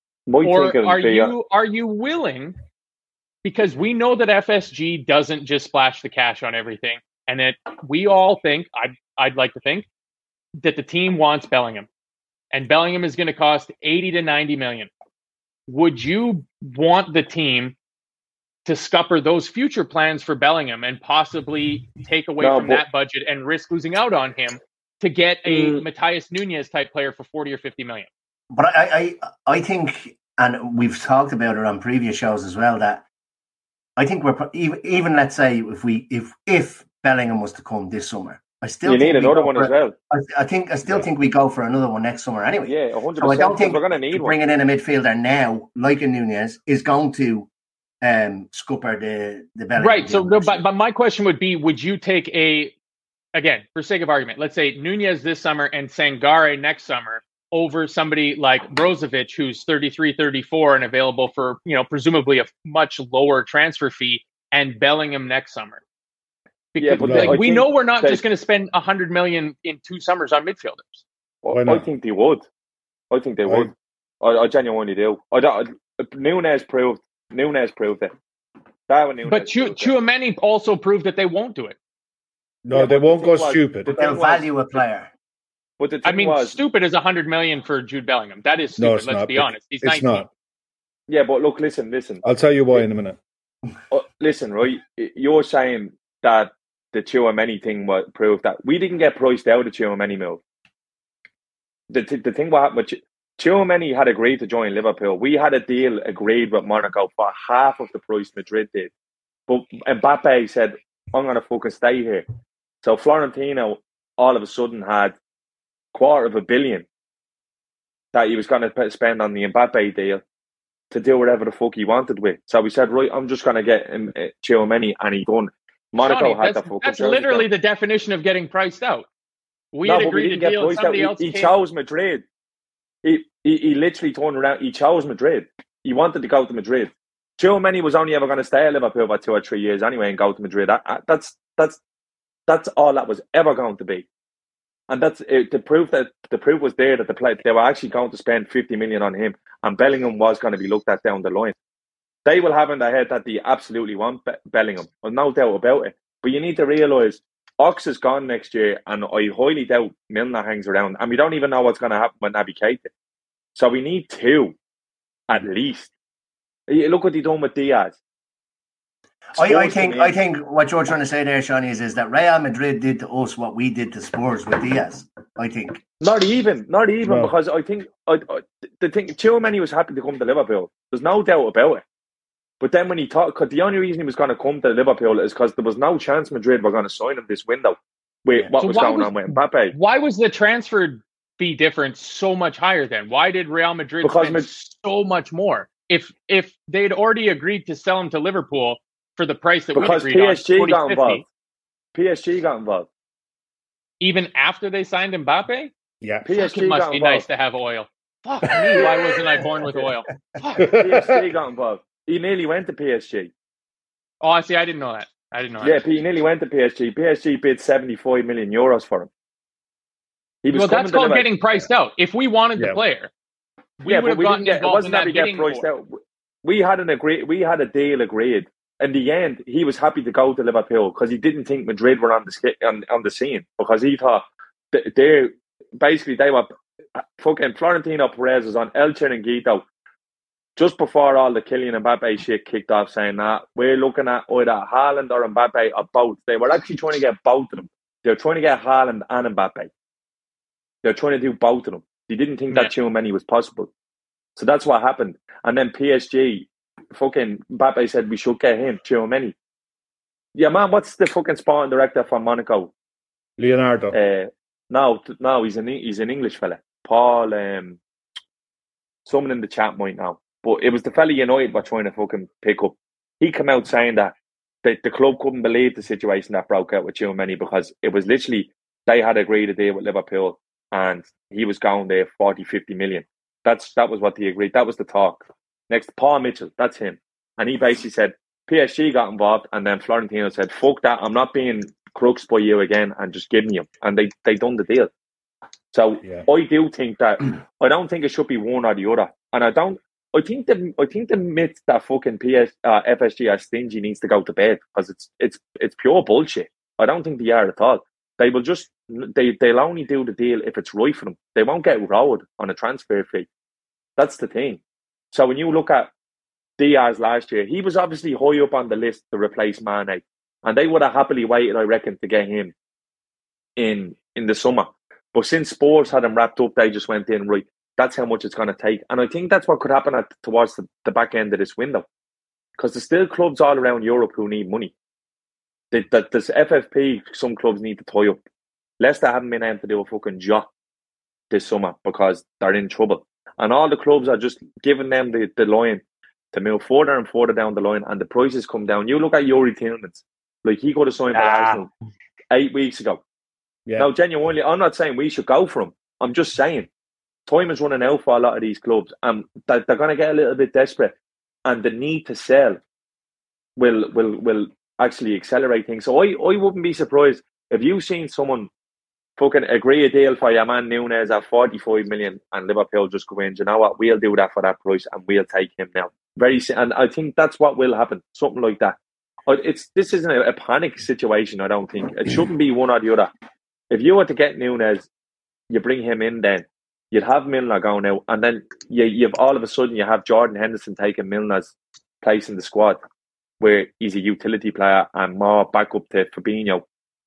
Or are you willing, because we know that FSG doesn't just splash the cash on everything, and that we all think, I'd like to think, that the team wants Bellingham, and Bellingham is going to cost 80 to 90 million. Would you want the team to scupper those future plans for Bellingham and possibly take away from that budget and risk losing out on him to get a Matheus Nunes type player for 40 or 50 million? But I think, and we've talked about it on previous shows as well, that I think we're even let's say if Bellingham was to come this summer, I still think need another one as well. I still think we go for another one next summer anyway. Yeah, 100%. So I don't think we're going to need bringing in a midfielder now, like a Nunes, is going to scupper the Bellingham. Right. So, but my question would be: would you take again, for sake of argument, let's say Nunes this summer and Sangare next summer over somebody like Brozovic, who's 33, 34 and available for, you know, presumably a much lower transfer fee, and Bellingham next summer? Because we know we're not just going to spend 100 million in 2 summers on midfielders. Well, I think they would. I think they would. I genuinely do. Nunes proved it. But Tchouaméni also proved that they won't do it. No, they won't go stupid. They'll value a player. But the thing stupid is 100 million for Jude Bellingham. That is stupid. Let's be honest. He's 19. Not. Yeah, but look, listen. I'll tell you why in a minute. Listen, right? You're saying that the Tchouaméni thing proved that we didn't get priced out of Tchouaméni move. The thing what happened with Tchouaméni had agreed to join Liverpool. We had a deal agreed with Monaco for half of the price Madrid did. But Mbappe said, I'm going to fucking stay here. So Florentino all of a sudden had $250 million that he was going to spend on the Mbappe deal to do whatever the fuck he wanted with. So we said, right, I'm just going to get Tchouaméni, and he done. Monaco had the fucking. That's literally the definition of getting priced out. We had agreed to deal. Somebody else. He chose Madrid. He literally turned around. He chose Madrid. He wanted to go to Madrid. Tchouaméni was only ever going to stay at Liverpool for 2 or 3 years anyway and go to Madrid. That's all that was ever going to be. And that's it, the proof was there that they were actually going to spend 50 million on him, and Bellingham was going to be looked at down the line. They will have in their head that they absolutely want Bellingham, well, no doubt about it. But you need to realise Ox is gone next year, and I highly doubt Milner hangs around. And we don't even know what's going to happen with Naby Keita. So we need 2, at least. Look what they're doing with Diaz. I think what you're trying to say there, Sean, is that Real Madrid did to us what we did to Spurs with Diaz. I think not even no. Because I think the thing, Tchouaméni was happy to come to Liverpool. There's no doubt about it. But then when he thought, because the only reason he was going to come to Liverpool is because there was no chance Madrid were going to sign him this window with what was going on with Mbappe. Why was the transfer fee difference so much higher then? Why did Real Madrid spend so much more? If they'd already agreed to sell him to Liverpool for the price that we agreed PSG on, got involved. PSG got involved. Even after they signed Mbappe? Yeah. PSG it must got be involved. nice to have oil. Fuck me, why wasn't I born with oil? Fuck. PSG got involved. He nearly went to PSG. Oh, see, I didn't know that. Yeah, he nearly went to PSG. PSG bid 75 million euros for him. Well, that's called getting priced out. If we wanted the player, we would have gotten involved in that bidding war. We had a deal agreed. In the end, he was happy to go to Liverpool because he didn't think Madrid were on the scene, because he thought they were fucking Florentino Perez was on El Chiringuito just before all the Kylian Mbappe shit kicked off, saying that we're looking at either Haaland or Mbappe or both. They were actually trying to get both of them. They were trying to get Haaland and Mbappe. They're trying to do both of them. They didn't think that Tchouaméni was possible. So that's what happened. And then PSG, fucking Mbappe said we should get him, Tchouaméni. Yeah, man, what's the fucking sporting director from Monaco? Leonardo. No, he's an English fella. Paul, someone in the chat might know. But it was the fella United were trying to fucking pick up. He came out saying that the club couldn't believe the situation that broke out with Tchouaméni, because it was literally, they had agreed a deal with Liverpool and he was going there 40, 50 million. That was what they agreed. That was the talk. Next, Paul Mitchell, that's him. And he basically said, PSG got involved, and then Florentino said, fuck that, I'm not being crooks by you again, and just give me him. And they done the deal. So I do think that, I don't think it should be one or the other. And I think the myth that fucking FSG are stingy needs to go to bed, because it's pure bullshit. I don't think they are at all. They will just they'll only do the deal if it's right for them. They won't get rolled on a transfer fee. That's the thing. So when you look at Diaz last year, he was obviously high up on the list to replace Mane, and they would have happily waited, I reckon, to get him in the summer. But since Spurs had him wrapped up, they just went in, right, that's how much it's going to take. And I think that's what could happen towards the back end of this window, because there's still clubs all around Europe who need money. There's FFP, some clubs need to tie up. Leicester haven't been able to do a fucking job this summer because they're in trouble. And all the clubs are just giving them the line to move further and further down the line, and the prices come down. You look at Yuri Tillmans. Like, he could have signed for Arsenal 8 weeks ago. Yeah. Now, genuinely, I'm not saying we should go for him. I'm just saying time is running out for a lot of these clubs, and they're going to get a little bit desperate, and the need to sell will actually accelerate things. So I wouldn't be surprised if you've seen someone fucking agree a deal for your man Nunez at 45 million and Liverpool just go in, you know what, we'll do that for that price and we'll take him now. And I think that's what will happen, something like that. This isn't a panic situation, I don't think. It shouldn't be one or the other. If you were to get Nunez, you bring him in, then you'd have Milner going out, and then you've all of a sudden you have Jordan Henderson taking Milner's place in the squad, where he's a utility player and more back up to Fabinho.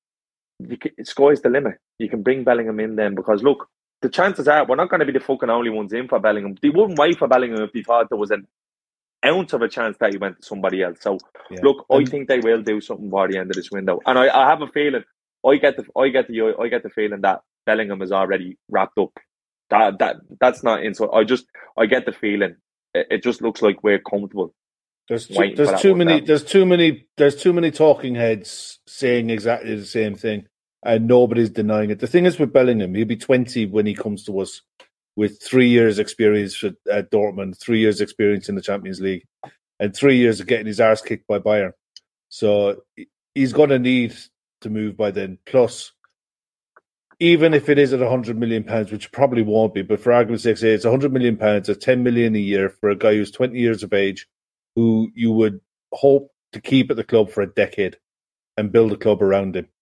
Sky's the limit. You can bring Bellingham in then, because look, the chances are we're not going to be the fucking only ones in for Bellingham. They wouldn't wait for Bellingham if they thought there was an ounce of a chance that he went to somebody else. So look, I think they will do something by the end of this window, and I have a feeling. I get the feeling that Bellingham is already wrapped up. That's not inside. I get the feeling. It just looks like we're comfortable. There's too many talking heads saying exactly the same thing, and nobody's denying it. The thing is with Bellingham, he'll be 20 when he comes to us. with 3 years experience at Dortmund, 3 years experience in the Champions League, and 3 years of getting his arse kicked by Bayern. So he's going to need to move by then. Plus, even if it is at £100 million, which probably won't be, but for argument's sake, say it's £100 million, at £10 million a year for a guy who's 20 years of age, who you would hope to keep at the club for a decade and build a club around him.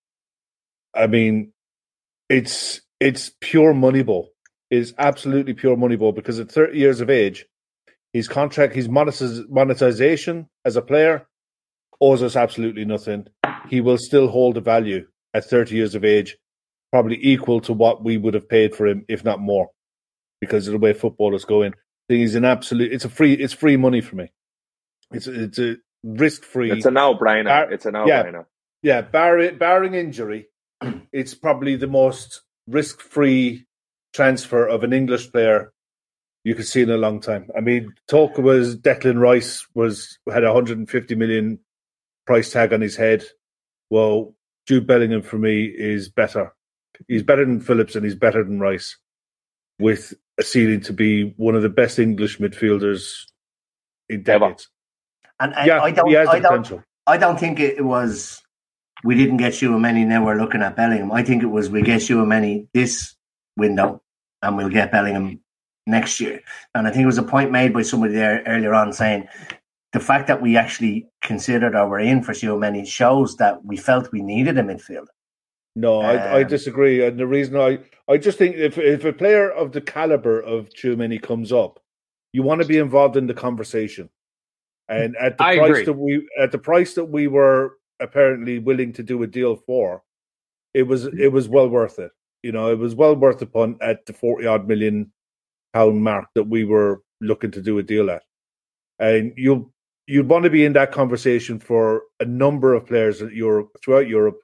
I mean, it's pure Moneyball. It's absolutely pure Moneyball, because at 30 years of age, his contract, his monetization as a player owes us absolutely nothing. He will still hold a value at 30 years of age, probably equal to what we would have paid for him, if not more, because of the way football is going. He's an absolute. It's free money for me. It's a risk-free. It's a no-brainer. Yeah, barring injury, it's probably the most risk-free transfer of an English player you could see in a long time. I mean, talk was Declan Rice had a 150 million price tag on his head. Well, Jude Bellingham for me is better. He's better than Phillips and he's better than Rice, with a ceiling to be one of the best English midfielders in decades. And he has the potential. I don't think it was, we didn't get Tchouaméni, now we're looking at Bellingham. I think it was, we get Tchouaméni this window and we'll get Bellingham next year. And I think it was a point made by somebody there earlier on saying the fact that we actually considered or were in for Tchouaméni shows that we felt we needed a midfielder. No, I disagree. And the reason I just think if a player of the caliber of Tchouaméni comes up, you want to be involved in the conversation. And at the price that we were apparently willing to do a deal for, it was well worth it. You know, it was well worth the punt at the 40-odd million pound mark that we were looking to do a deal at. And you'd want to be in that conversation for a number of players throughout Europe.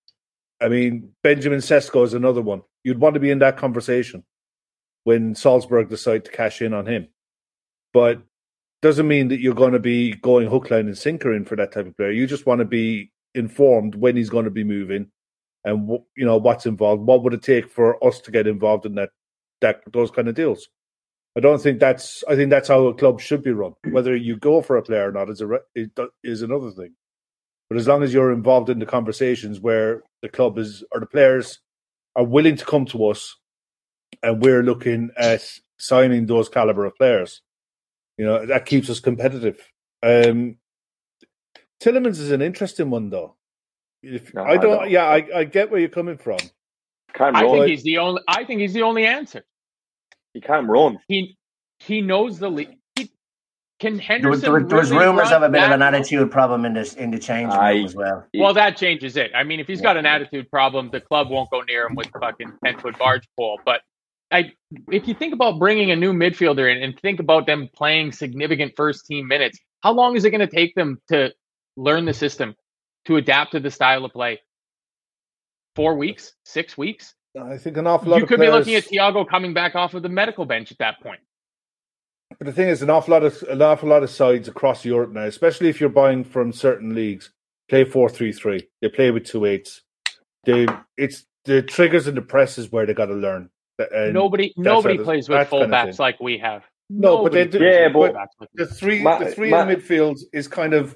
I mean, Benjamin Sesko is another one. You'd want to be in that conversation when Salzburg decide to cash in on him. But doesn't mean that you're going to be going hook, line and sinker in for that type of player. You just want to be informed when he's going to be moving and what's involved. What would it take for us to get involved in those kind of deals? I think that's how a club should be run. Whether you go for a player or not is another thing. But as long as you're involved in the conversations where the club or the players are willing to come to us, and we're looking at signing those caliber of players, that keeps us competitive. Tielemans is an interesting one, though. I get where you're coming from. I think he's the only answer. He can't run. He knows the league. Can Henderson? There was rumours of a bit of an attitude problem in the change room as well. Well, that changes it. I mean, if he's got an attitude problem, the club won't go near him with fucking 10-foot barge pole. But if you think about bringing a new midfielder in and think about them playing significant first team minutes, how long is it going to take them to learn the system, to adapt to the style of play? 4 weeks? 6 weeks? I think an awful lot of players... You could be looking at Thiago coming back off of the medical bench at that point. But the thing is, an awful lot of sides across Europe now, especially if you're buying from certain leagues, play 4-3-3. They play with 2-8s. It's the triggers and the presses where they got to learn. And nobody plays with fullbacks like we have. No, but they do. Yeah, but the three in midfield is kind of,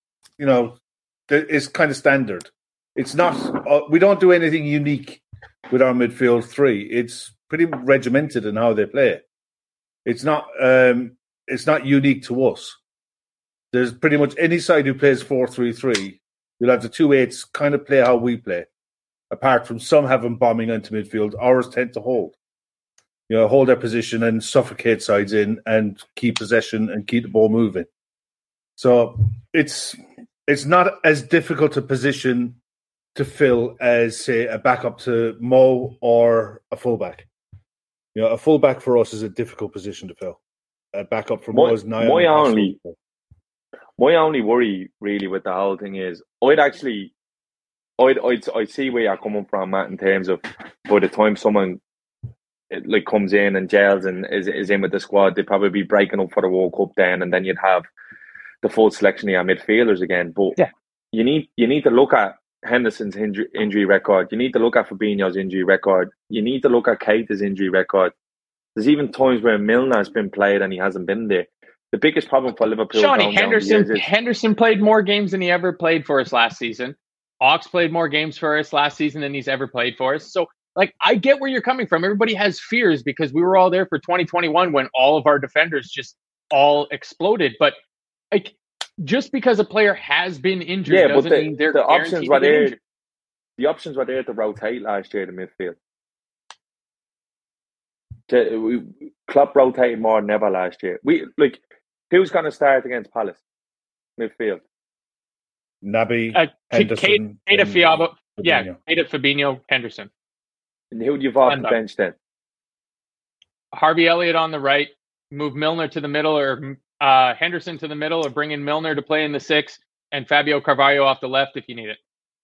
is kind of standard. It's not. We don't do anything unique with our midfield three. It's pretty regimented in how they play. It's not unique to us. There's pretty much any side who plays 4-3-3. You'll have the 2-8s kind of play how we play. Apart from some having bombing into midfield, ours tend to hold. Hold their position and suffocate sides in and keep possession and keep the ball moving. So it's not as difficult a position to fill as, say, a backup to Mo or a fullback. A fullback for us is a difficult position to fill. A backup for Mo is nigh. My only worry really with the whole thing is I'd see where you're coming from, Matt, in terms of by the time someone comes in and gels and is in with the squad, they'd probably be breaking up for the World Cup then, and then you'd have the full selection of your midfielders again. But you need to look at Henderson's injury record. You need to look at Fabinho's injury record. You need to look at Keita's injury record. There's even times where Milner's been played and he hasn't been there. The biggest problem for Liverpool... Shawnee, Henderson played more games than he ever played for us last season. Ox played more games for us last season than he's ever played for us. So, like, I get where you're coming from. Everybody has fears because we were all there for 2021 when all of our defenders just all exploded. But, like, just because a player has been injured doesn't mean they're guaranteed to get injured. The options were there to rotate last year in the midfield. Klopp rotated more than ever last year. Who's going to start against Palace? Midfield. Naby, Henderson. Keita, Fabinho, Henderson. And who do you vote off the bench then? Harvey Elliott on the right. Move Milner to the middle, or Henderson to the middle, or bring in Milner to play in the 6, and Fabio Carvalho off the left if you need it.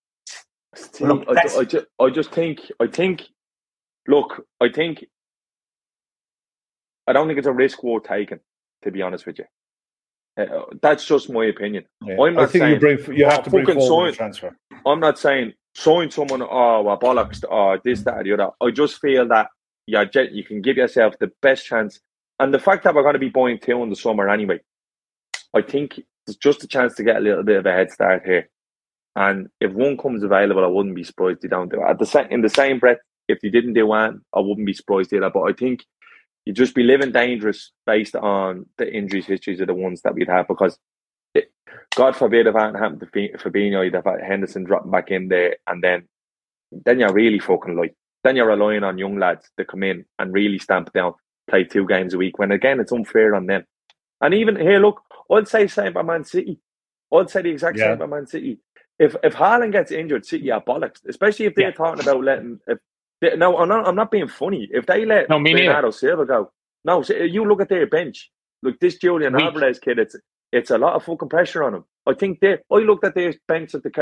I don't think it's a risk worth taking, to be honest with you. That's just my opinion. Yeah. I'm not saying you have to bring forward the transfer. I'm not saying sign someone, bollocks, or this, that, or the other. I just feel that you can give yourself the best chance. And the fact that we're going to be buying 2 in the summer anyway, I think it's just a chance to get a little bit of a head start here. And if one comes available, I wouldn't be surprised they don't do it. In the same breath, if they didn't do one, I wouldn't be surprised either. But I think you'd just be living dangerous based on the injuries histories of the ones that we'd have, because God forbid if that happened to Fabinho, you'd have Henderson dropping back in there, and then you're really fucking then you're relying on young lads to come in and really stamp it down, play 2 games a week, when again it's unfair on them. And even here, look, I'd say the same about Man City. I'd say the exact same about Man City. If Haaland gets injured, City are bollocks, especially if they're talking about letting... No, I'm not being funny. If they let Bernardo Silva go, you look at their bench. Look, this Julian Alvarez kid, it's a lot of fucking pressure on him. I think I looked at their bench against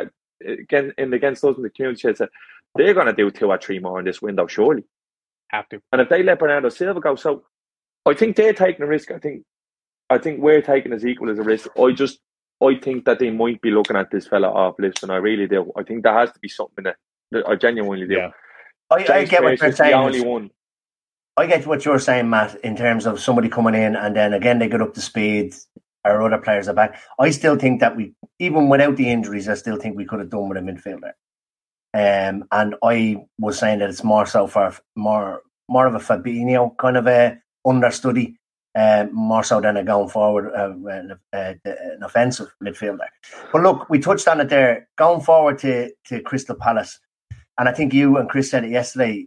us in the community. Said they're going to do 2 or 3 more in this window, surely. Have to. And if they let Bernardo Silva go, so I think they're taking a risk. I think we're taking as equal as a risk. I think that they might be looking at this fella off list, and I really do. I think there has to be something that I genuinely do. Yeah. I get what you're saying. The only one. I get what you're saying, Matt, in terms of somebody coming in and then again they get up to speed. Our other players are back. I still think that we, even without the injuries, I still think we could have done with a midfielder. And I was saying that it's more so for more of a Fabinho kind of a understudy, more so than a going forward an offensive midfielder. But look, we touched on it there. Going forward to Crystal Palace. And I think you and Chris said it yesterday,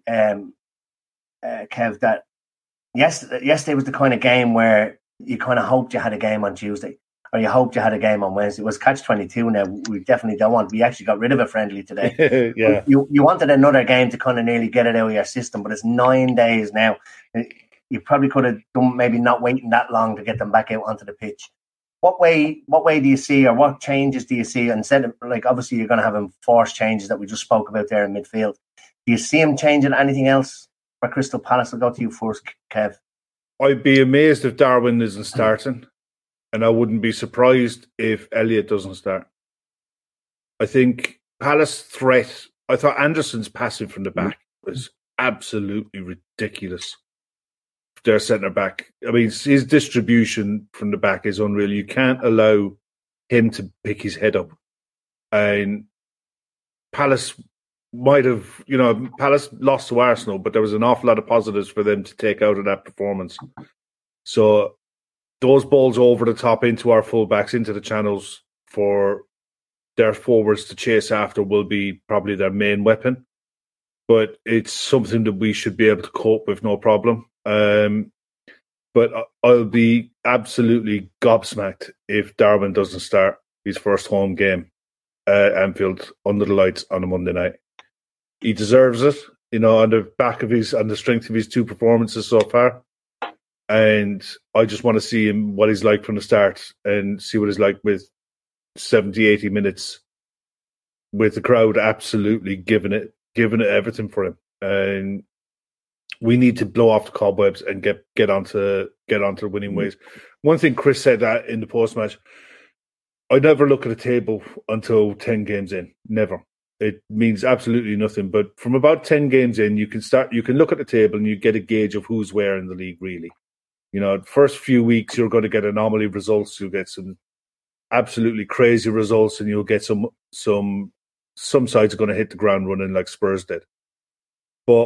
Kev, that yesterday was the kind of game where you kind of hoped you had a game on Tuesday, or you hoped you had a game on Wednesday. It was catch-22 now. We definitely don't want. We actually got rid of a friendly today. Yeah. You wanted another game to kind of nearly get it out of your system, but it's 9 days now. You probably could have done maybe not waiting that long to get them back out onto the pitch. What way do you see, or what changes do you see? Instead of, like, obviously you're going to have enforced changes that we just spoke about there in midfield. Do you see him changing anything else for Crystal Palace? I'll go to you first, Kev. I'd be amazed if Darwin isn't starting, and I wouldn't be surprised if Elliott doesn't start. I think Palace threat, I thought Anderson's passing from the back was absolutely ridiculous. Their centre back, I mean, his distribution from the back is unreal. You can't allow him to pick his head up. And Palace might have, Palace lost to Arsenal, but there was an awful lot of positives for them to take out of that performance. So those balls over the top into our fullbacks, into the channels for their forwards to chase after will be probably their main weapon. But it's something that we should be able to cope with, no problem. But I'll be absolutely gobsmacked if Darwin doesn't start his first home game at Anfield under the lights on a Monday night. He deserves it, on the strength of his 2 performances so far. And I just want to see him, what he's like from the start, and see what he's like with 70, 80 minutes with the crowd absolutely giving it everything for him. And we need to blow off the cobwebs and get onto winning ways. One thing Chris said that in the post match, I never look at a table until 10 games in. Never. it means absolutely nothing. But from about 10 games in, you can look at the table and you get a gauge of who's where in the league, really. You know, the first few weeks, you're going to get anomaly results. You'll get some absolutely crazy results, and you'll get some sides are going to hit the ground running like Spurs did. But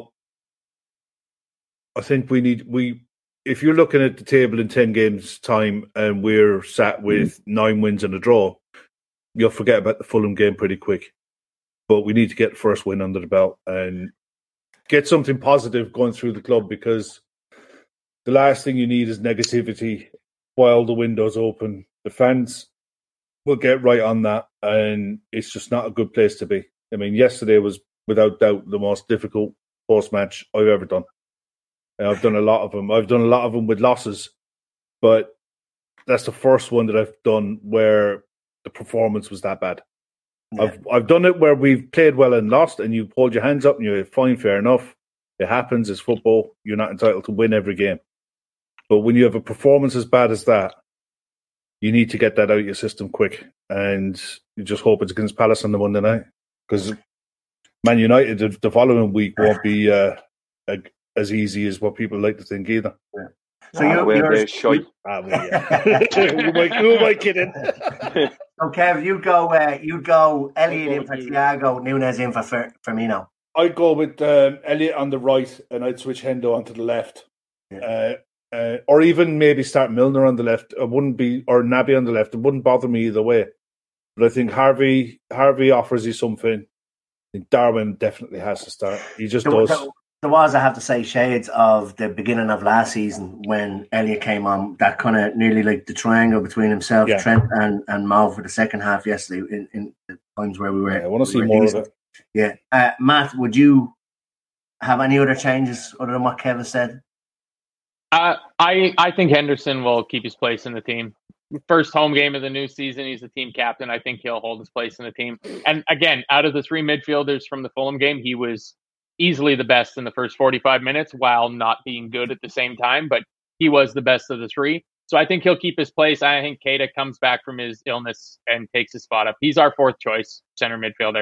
I think if you're looking at the table in 10 games time and we're sat with 9 wins and a draw, you'll forget about the Fulham game pretty quick. But we need to get the first win under the belt and get something positive going through the club, because the last thing you need is negativity while the window's open. The fans will get right on that, and it's just not a good place to be. I mean, yesterday was without doubt the most difficult post-match I've ever done. And I've done a lot of them. I've done a lot of them with losses, but that's the first one that I've done where the performance was that bad. Yeah. I've done it where we've played well and lost, and you hold your hands up and you're fine, fair enough. It happens. It's football. You're not entitled to win every game. But when you have a performance as bad as that, you need to get that out of your system quick. And you just hope it's against Palace on the Monday night, because Man United the following week won't be as easy as what people like to think either. Yeah. So you're shy. Who am I kidding? So Kev, you'd go Elliott in for Thiago, Núñez in for Firmino. I'd go with Elliott on the right, and I'd switch Hendo onto the left. Yeah. Or even maybe start Milner on the left. Or Naby on the left. It wouldn't bother me either way. But I think Harvey offers you something. I think Darwin definitely has to start. He just does. There was, I have to say, shades of the beginning of last season when Elliott came on. That kind of nearly like the triangle between himself, Trent, and Mo for the second half yesterday in the times where we were. Yeah, I want to see more of it. Yeah. Matt, would you have any other changes other than what Kevin said? I think Henderson will keep his place in the team. First home game of the new season, he's the team captain. I think he'll hold his place in the team. And again, out of the 3 midfielders from the Fulham game, he was easily the best in the first 45 minutes while not being good at the same time, but he was the best of the 3. So I think he'll keep his place. I think Keita comes back from his illness and takes his spot up. He's our 4th choice center midfielder.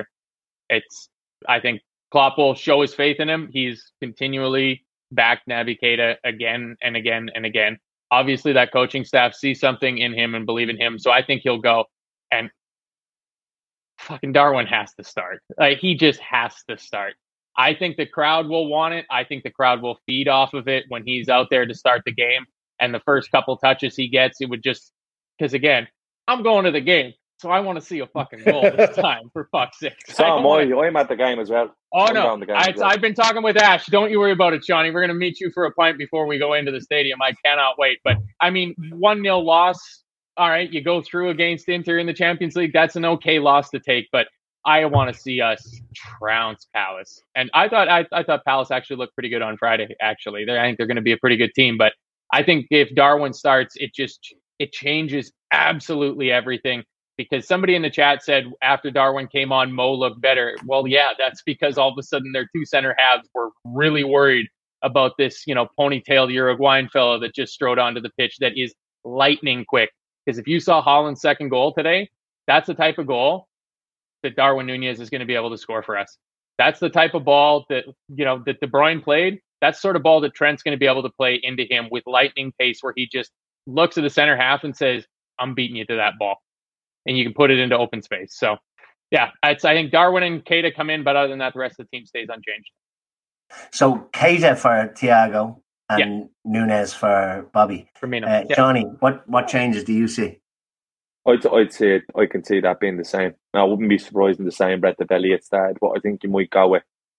I think Klopp will show his faith in him. He's continually backed Naby Keita again and again and again. Obviously, that coaching staff sees something in him and believe in him. So I think he'll go. And fucking Darwin has to start. Like, he just has to start. I think the crowd will want it. I think the crowd will feed off of it when he's out there to start the game. And the first couple touches he gets, it would just, because again, I'm going to the game, so I want to see a fucking goal this time, for fuck's sake. So I'm at the game as well. Oh, no. I've been talking with Ash. Don't you worry about it, Johnny. We're going to meet you for a pint before we go into the stadium. I cannot wait. But, I mean, 1-0 loss. All right, you go through against Inter in the Champions League. That's an okay loss to take, but I want to see us trounce Palace. And I thought Palace actually looked pretty good on Friday, actually. I think they're going to be a pretty good team. But I think if Darwin starts, it changes absolutely everything. Because somebody in the chat said after Darwin came on, Mo looked better. Well, yeah, that's because all of a sudden their 2 center halves were really worried about this, ponytailed Uruguayan fellow that just strode onto the pitch that is lightning quick. Because if you saw Haaland's second goal today, that's the type of goal that Darwin Núñez is going to be able to score for us. That's the type of ball that, that De Bruyne played. That's the sort of ball that Trent's going to be able to play into him with lightning pace, where he just looks at the center half and says, I'm beating you to that ball. And you can put it into open space. So, yeah, I think Darwin and Keita come in, but other than that, the rest of the team stays unchanged. So, Keita for Thiago and Núñez for Bobby. Firmino. Johnny, what changes do you see? I'd say I can see that being the same. Now, I wouldn't be surprised in the same breath if Elliott started, but I think he might go with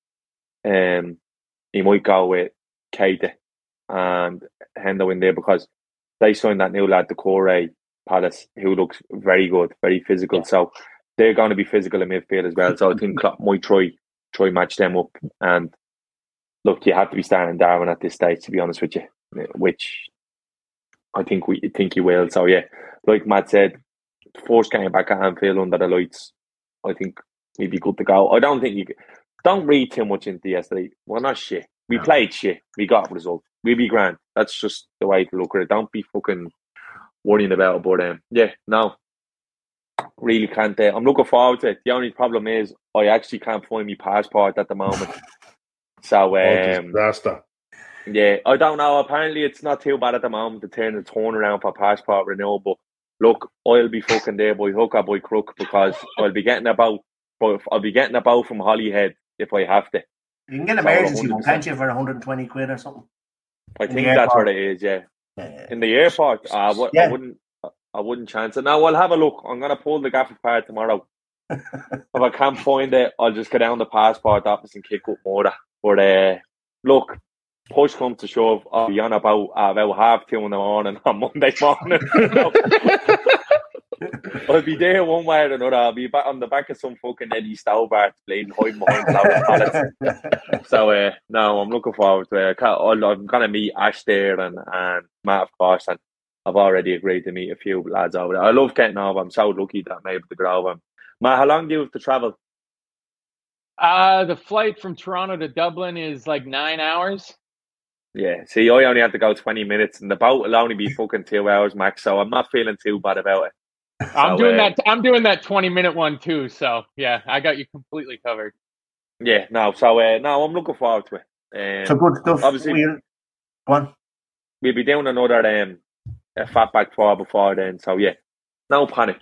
Keita and Hendo in there, because they signed that new lad, Decore Palace, who looks very good, very physical. So they're going to be physical in midfield as well. So I think Klopp might try match them up. And look, you have to be starting Darwin at this stage, to be honest with you, which I think he will. So yeah, like Matt said, first game back at Anfield under the lights, I think he'd be good to go. I don't think don't read too much into yesterday. We're not shit. We played shit. We got a result. We'll be grand. That's just the way to look at it. Don't be fucking worrying about it. But really can't. I'm looking forward to it. The only problem is I actually can't find my passport at the moment. So, disaster. Yeah, I don't know. Apparently, it's not too bad at the moment to turn the turnaround for passport renewal. But look, I'll be fucking there by hook or by crook because I'll be getting about from Holyhead if I have to. You can get an emergency one, can't you, for 120 quid or something? I think that's what it is. Yeah. In the airport, I wouldn't chance it. Now I'll have a look. I'm gonna pull the gaff apart tomorrow. If I can't find it, I'll just go down the passport office and kick up more. But look, push comes to shove, I'll be on about 2:30 in the morning on Monday morning. I'll be there one way or another. I'll be back on the back of some fucking Eddie Stobart playing hiding behind pallets. So no, I'm looking forward to it. I'm gonna meet Ash there and Matt, of course, and I've already agreed to meet a few lads over there. I love getting over. I'm so lucky that I'm able to go over. Matt, how long do you have to travel? The flight from Toronto to Dublin is like 9 hours. Yeah, see, I only had to go 20 minutes, and the boat will only be fucking 2 hours max, so I'm not feeling too bad about it. I'm doing that 20-minute one too, so yeah, I got you completely covered. Yeah, no, so no, I'm looking forward to it. So good stuff. Obviously, go on. We'll be doing another a fatback 4 before then, so yeah, no panic.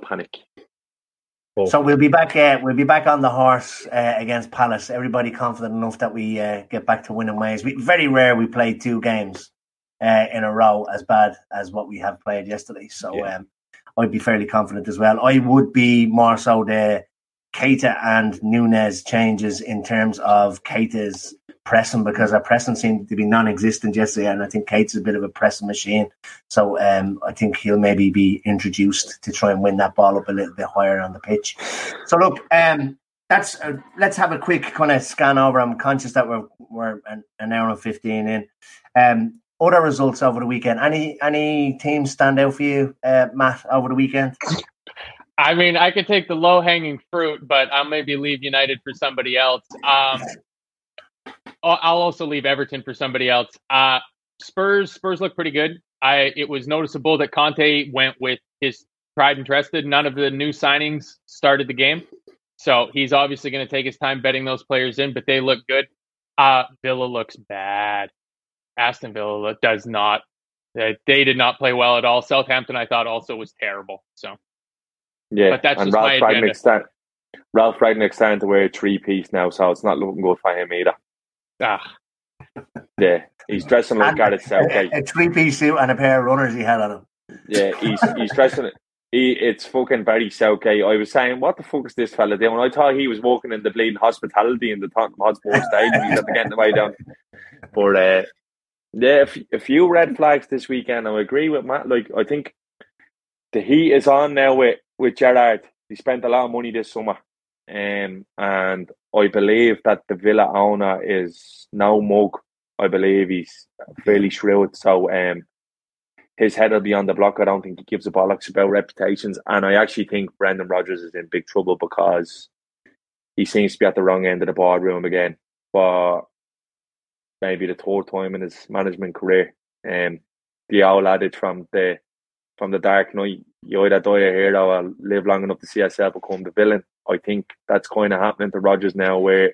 So we'll be back. We'll be back on the horse against Palace. Everybody confident enough that we get back to winning ways. Very rare we play 2 games in a row as bad as what we have played yesterday. So I'd be fairly confident as well. I would be more so the Keita and Nunez changes in terms of Keita's pressing, because our pressing seemed to be non-existent yesterday, and I think Keita's a bit of a pressing machine. So I think he'll maybe be introduced to try and win that ball up a little bit higher on the pitch. So look, that's let's have a quick kind of scan over. I'm conscious that we're an hour and 15 in. Other results over the weekend. Any teams stand out for you, Matt, over the weekend? I mean, I could take the low-hanging fruit, but I'll maybe leave United for somebody else. I'll also leave Everton for somebody else. Spurs look pretty good. It was noticeable that Conte went with his tried and trusted. None of the new signings started the game. So he's obviously going to take his time betting those players in, but they look good. Villa looks bad. Aston Villa does not. They did not play well at all. Southampton, I thought, also was terrible. So, yeah, but that's and just my agenda. Ralph Ragnick's starting to wear a 3-piece now, so it's not looking good for him either. Yeah, he's dressing like Gareth Southgate. A 3-piece suit and a pair of runners he had on him. Yeah, he's dressing it. It's fucking very Southgate. I was saying, what the fuck is this fella doing? I thought he was walking in the bleeding hospitality in the Tottenham Hotspur Stadium. He's getting the way down. But yeah, a few red flags this weekend. I agree with Matt. Like, I think the heat is on now with Gerrard. He spent a lot of money this summer. And I believe that the Villa owner is no mug. I believe he's fairly shrewd. So his head will be on the block. I don't think he gives a bollocks about reputations. And I actually think Brendan Rodgers is in big trouble because he seems to be at the wrong end of the boardroom again for maybe the 3rd time in his management career. The old adage from the Dark Knight, you either die a hero or live long enough to see yourself become the villain. I think that's kind of happening to Rodgers now, where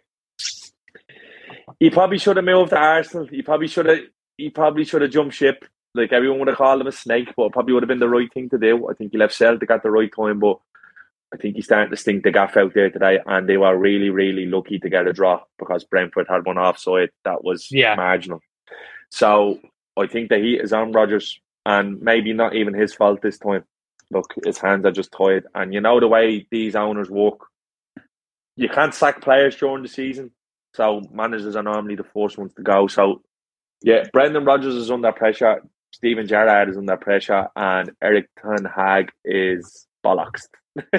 he probably should have moved to Arsenal. He probably should have jumped ship. Like, everyone would have called him a snake, but it probably would have been the right thing to do. I think he left Celtic at the right time, but I think he's starting to stink the gaff out there today, and they were really, really lucky to get a draw because Brentford had one offside that was marginal. So I think the heat is on Rodgers, and maybe not even his fault this time. Look, his hands are just tied. And you know the way these owners work. You can't sack players during the season. So managers are normally the first ones to go. So, yeah, Brendan Rodgers is under pressure. Steven Gerrard is under pressure. And Erik ten Hag is bollocks.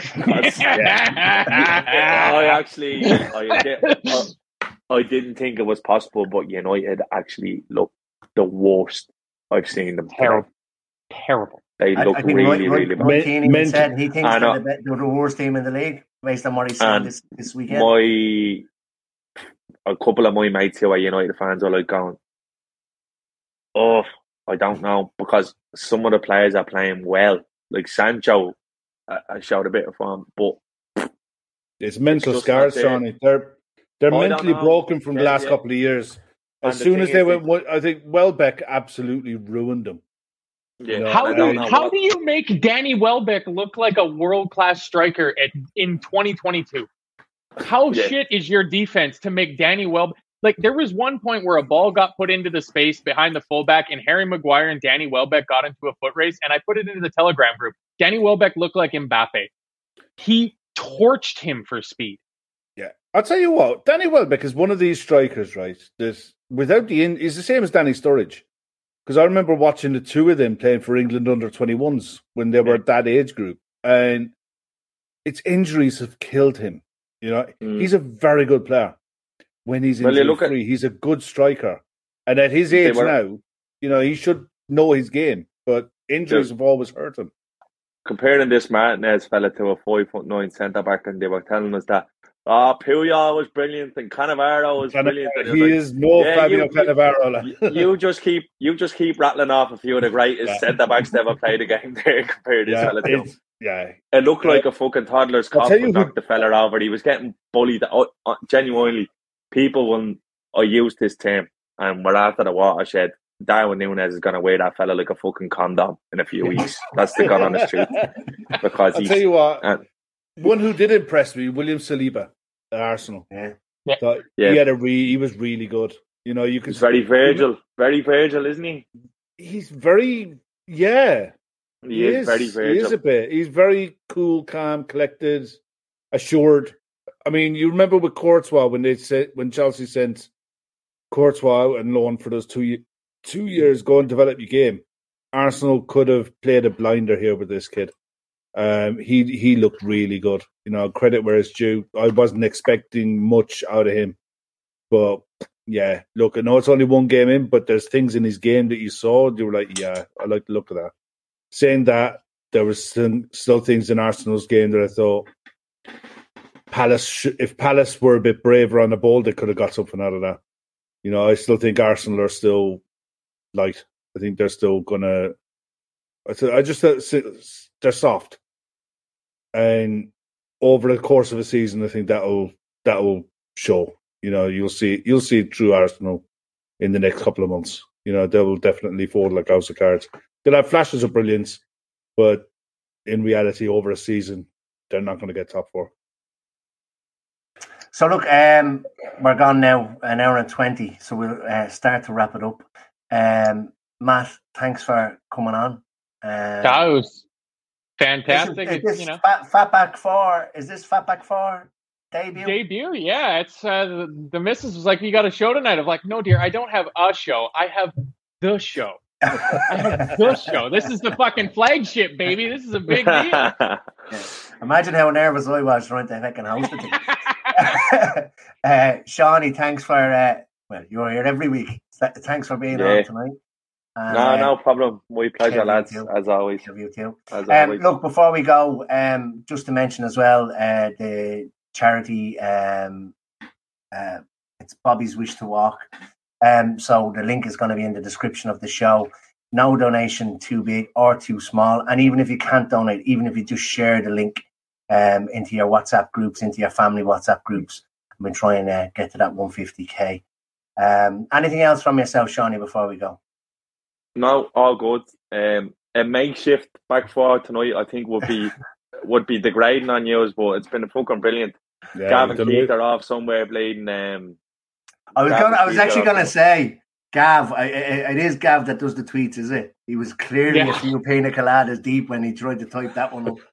I didn't think it was possible, but United actually looked the worst I've seen them. Terrible. They look really bad. Roy Keane said he thinks they're the worst team in the league based on what he's seen this weekend. A couple of my mates who are United fans are like going, I don't know, because some of the players are playing well. Like Sancho showed a bit of form, but it's mental just scars, not there. Sonny. They're I don't mentally know. broken from the Yeah, last yeah. couple of years. And As the soon thing as they is, went, I think Welbeck absolutely ruined them. yeah, No, and I don't know How what- do you make Danny Welbeck look like a world-class striker in 2022? How Yeah. shit is your defense to make Danny Welbeck? Like, there was one point where a ball got put into the space behind the fullback, and Harry Maguire and Danny Welbeck got into a foot race, and I put it into the Telegram group. Danny Welbeck looked like Mbappe. He torched him for speed. Yeah, I'll tell you what. Danny Welbeck is one of these strikers, right? That without he's the same as Danny Sturridge. Because I remember watching the two of them playing for England under 21s when they were at that age group, and its injuries have killed him. You know, he's a very good player. When he's injury free, he's a good striker. And at his age now, you know, he should know his game. But injuries have always hurt him. Comparing this Martinez fella to a 5'9" centre back, and they were telling us that Puyol was brilliant and Cannavaro was brilliant. And he is no Fabio Cannavaro. You just keep rattling off a few of the greatest centre backs to ever played the game there. Compared this fella to him. Yeah, it looked like a fucking toddler's cough and knocked the fella over. He was getting bullied. Genuinely, people, when I used this term and we're after the watershed, Darwin Núñez is going to wear that fella like a fucking condom in a few weeks. That's the God honest truth. Because I'll tell you what, one who did impress me, William Saliba at Arsenal. He was really good. You know, you could. He's very Virgil, isn't he? He's very, He is very Virgil. He is a bit. He's very cool, calm, collected, assured. I mean, you remember with Courtois when Chelsea sent Courtois out and loan for those 2 years, go and develop your game. Arsenal could have played a blinder here with this kid. He looked really good. You know, credit where it's due. I wasn't expecting much out of him, but yeah, look, I know it's only one game in, but there's things in his game that you saw. You were like, yeah, I like the look of that. Saying that, there was still things in Arsenal's game that I thought if Palace were a bit braver on the ball, they could have got something out of that. You know, I still think Arsenal are still light. I think they're still gonna. They're soft, and over the course of a season, I think that'll show. You know, you'll see it through Arsenal in the next couple of months. You know, they will definitely fold like house of cards. They'll have flashes of brilliance, but in reality, over a season, they're not going to get top four. So look, we're gone now, an hour and 20, so we'll start to wrap it up. Matt, thanks for coming on. That was fantastic. Is this Fatback 4? Is this Fatback 4 debut? Debut, yeah. It's the missus was like, "You got a show tonight." I'm like, "No, dear, I don't have a show. I have the show. I have the show. This is the fucking flagship, baby. This is a big deal." Yeah. Imagine how nervous I was trying to fucking host it. Shawnee, thanks for you're here every week. Thanks for being on tonight. And, no problem. My pleasure, lads. As always. You too. As always. Look, before we go, just to mention as well, the charity, it's Bobby's Wish to Walk. So the link is going to be in the description of the show. No donation too big or too small. And even if you can't donate, even if you just share the link into your WhatsApp groups, into your family WhatsApp groups, I've been trying to get to that 150k. Anything else from yourself, Shawnee, before we go? No, all good. A makeshift back four tonight, I think, would be degrading on you, but it's been fucking brilliant. Yeah, Gavin Keeter off somewhere bleeding. I was actually going to say, Gav, it is Gav that does the tweets, is it? He was clearly a few pina coladas deep when he tried to type that one up.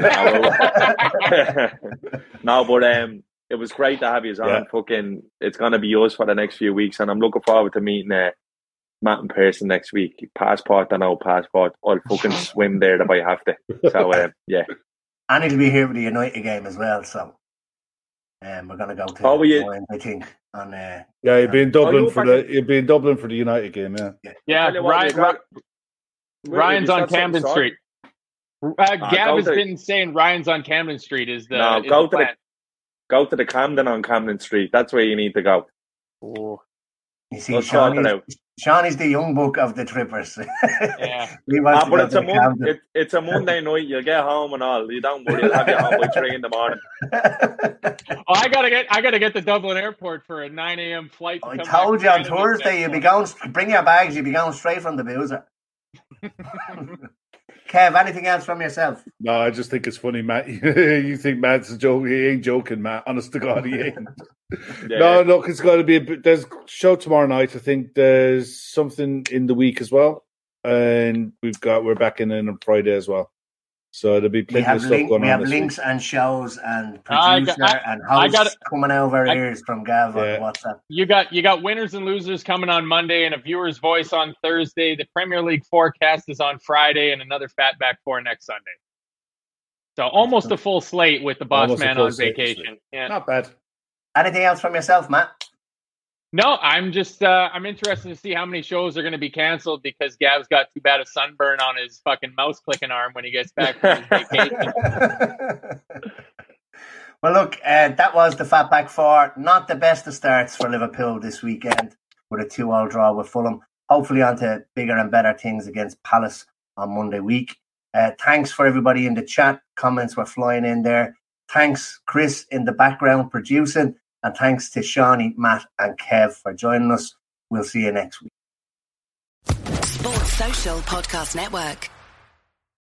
No, but it was great to have you on. Yeah. Fucking, it's going to be yours for the next few weeks, and I'm looking forward to meeting Matt in person next week. Passport or no passport, I'll fucking swim there if I have to. So, yeah. And he'll be here with the United game as well, so we're going to go to I think. You'd be in Dublin for the United game, yeah. Ryan's on Camden Street. Gav has been saying Ryan's on Camden Street is the plan. Go to the Camden on Camden Street. That's where you need to go. Oh. You see, Shawnee's the young buck of the trippers. Yeah. But it's a Monday night. You'll get home and all. You don't worry. You'll have you home by 3 a.m. Oh, I gotta get to Dublin Airport for a 9 a.m. flight. I told you on Thursday you'll be going. Bring your bags. You'll be going straight from the boozer. Kev, anything else from yourself? No, I just think it's funny, Matt. You think Matt's a joke? He ain't joking, Matt. Honest to God, he ain't. Yeah. No, look, it's got to be. There's a show tomorrow night. I think there's something in the week as well, and we're back in on Friday as well. So there'll be plenty of stuff going on. We have links and shows and producer and hosts coming over ears from Gav on WhatsApp. You got winners and losers coming on Monday and a viewer's voice on Thursday. The Premier League forecast is on Friday and another Fatback 4 next Sunday. So almost a full slate with the boss man on vacation. Yeah. Not bad. Anything else from yourself, Matt? No, I'm just I'm interested to see how many shows are going to be canceled because Gav's got too bad a sunburn on his fucking mouse clicking arm when he gets back from his vacation. Well, look, that was the Fatback 4. Not the best of starts for Liverpool this weekend with a 2-2 draw with Fulham. Hopefully on to bigger and better things against Palace on Monday week. Thanks for everybody in the chat. Comments were flying in there. Thanks, Chris, in the background producing. And thanks to Shawnee, Matt and Kev for joining us. We'll see you next week. Sports Social Podcast Network.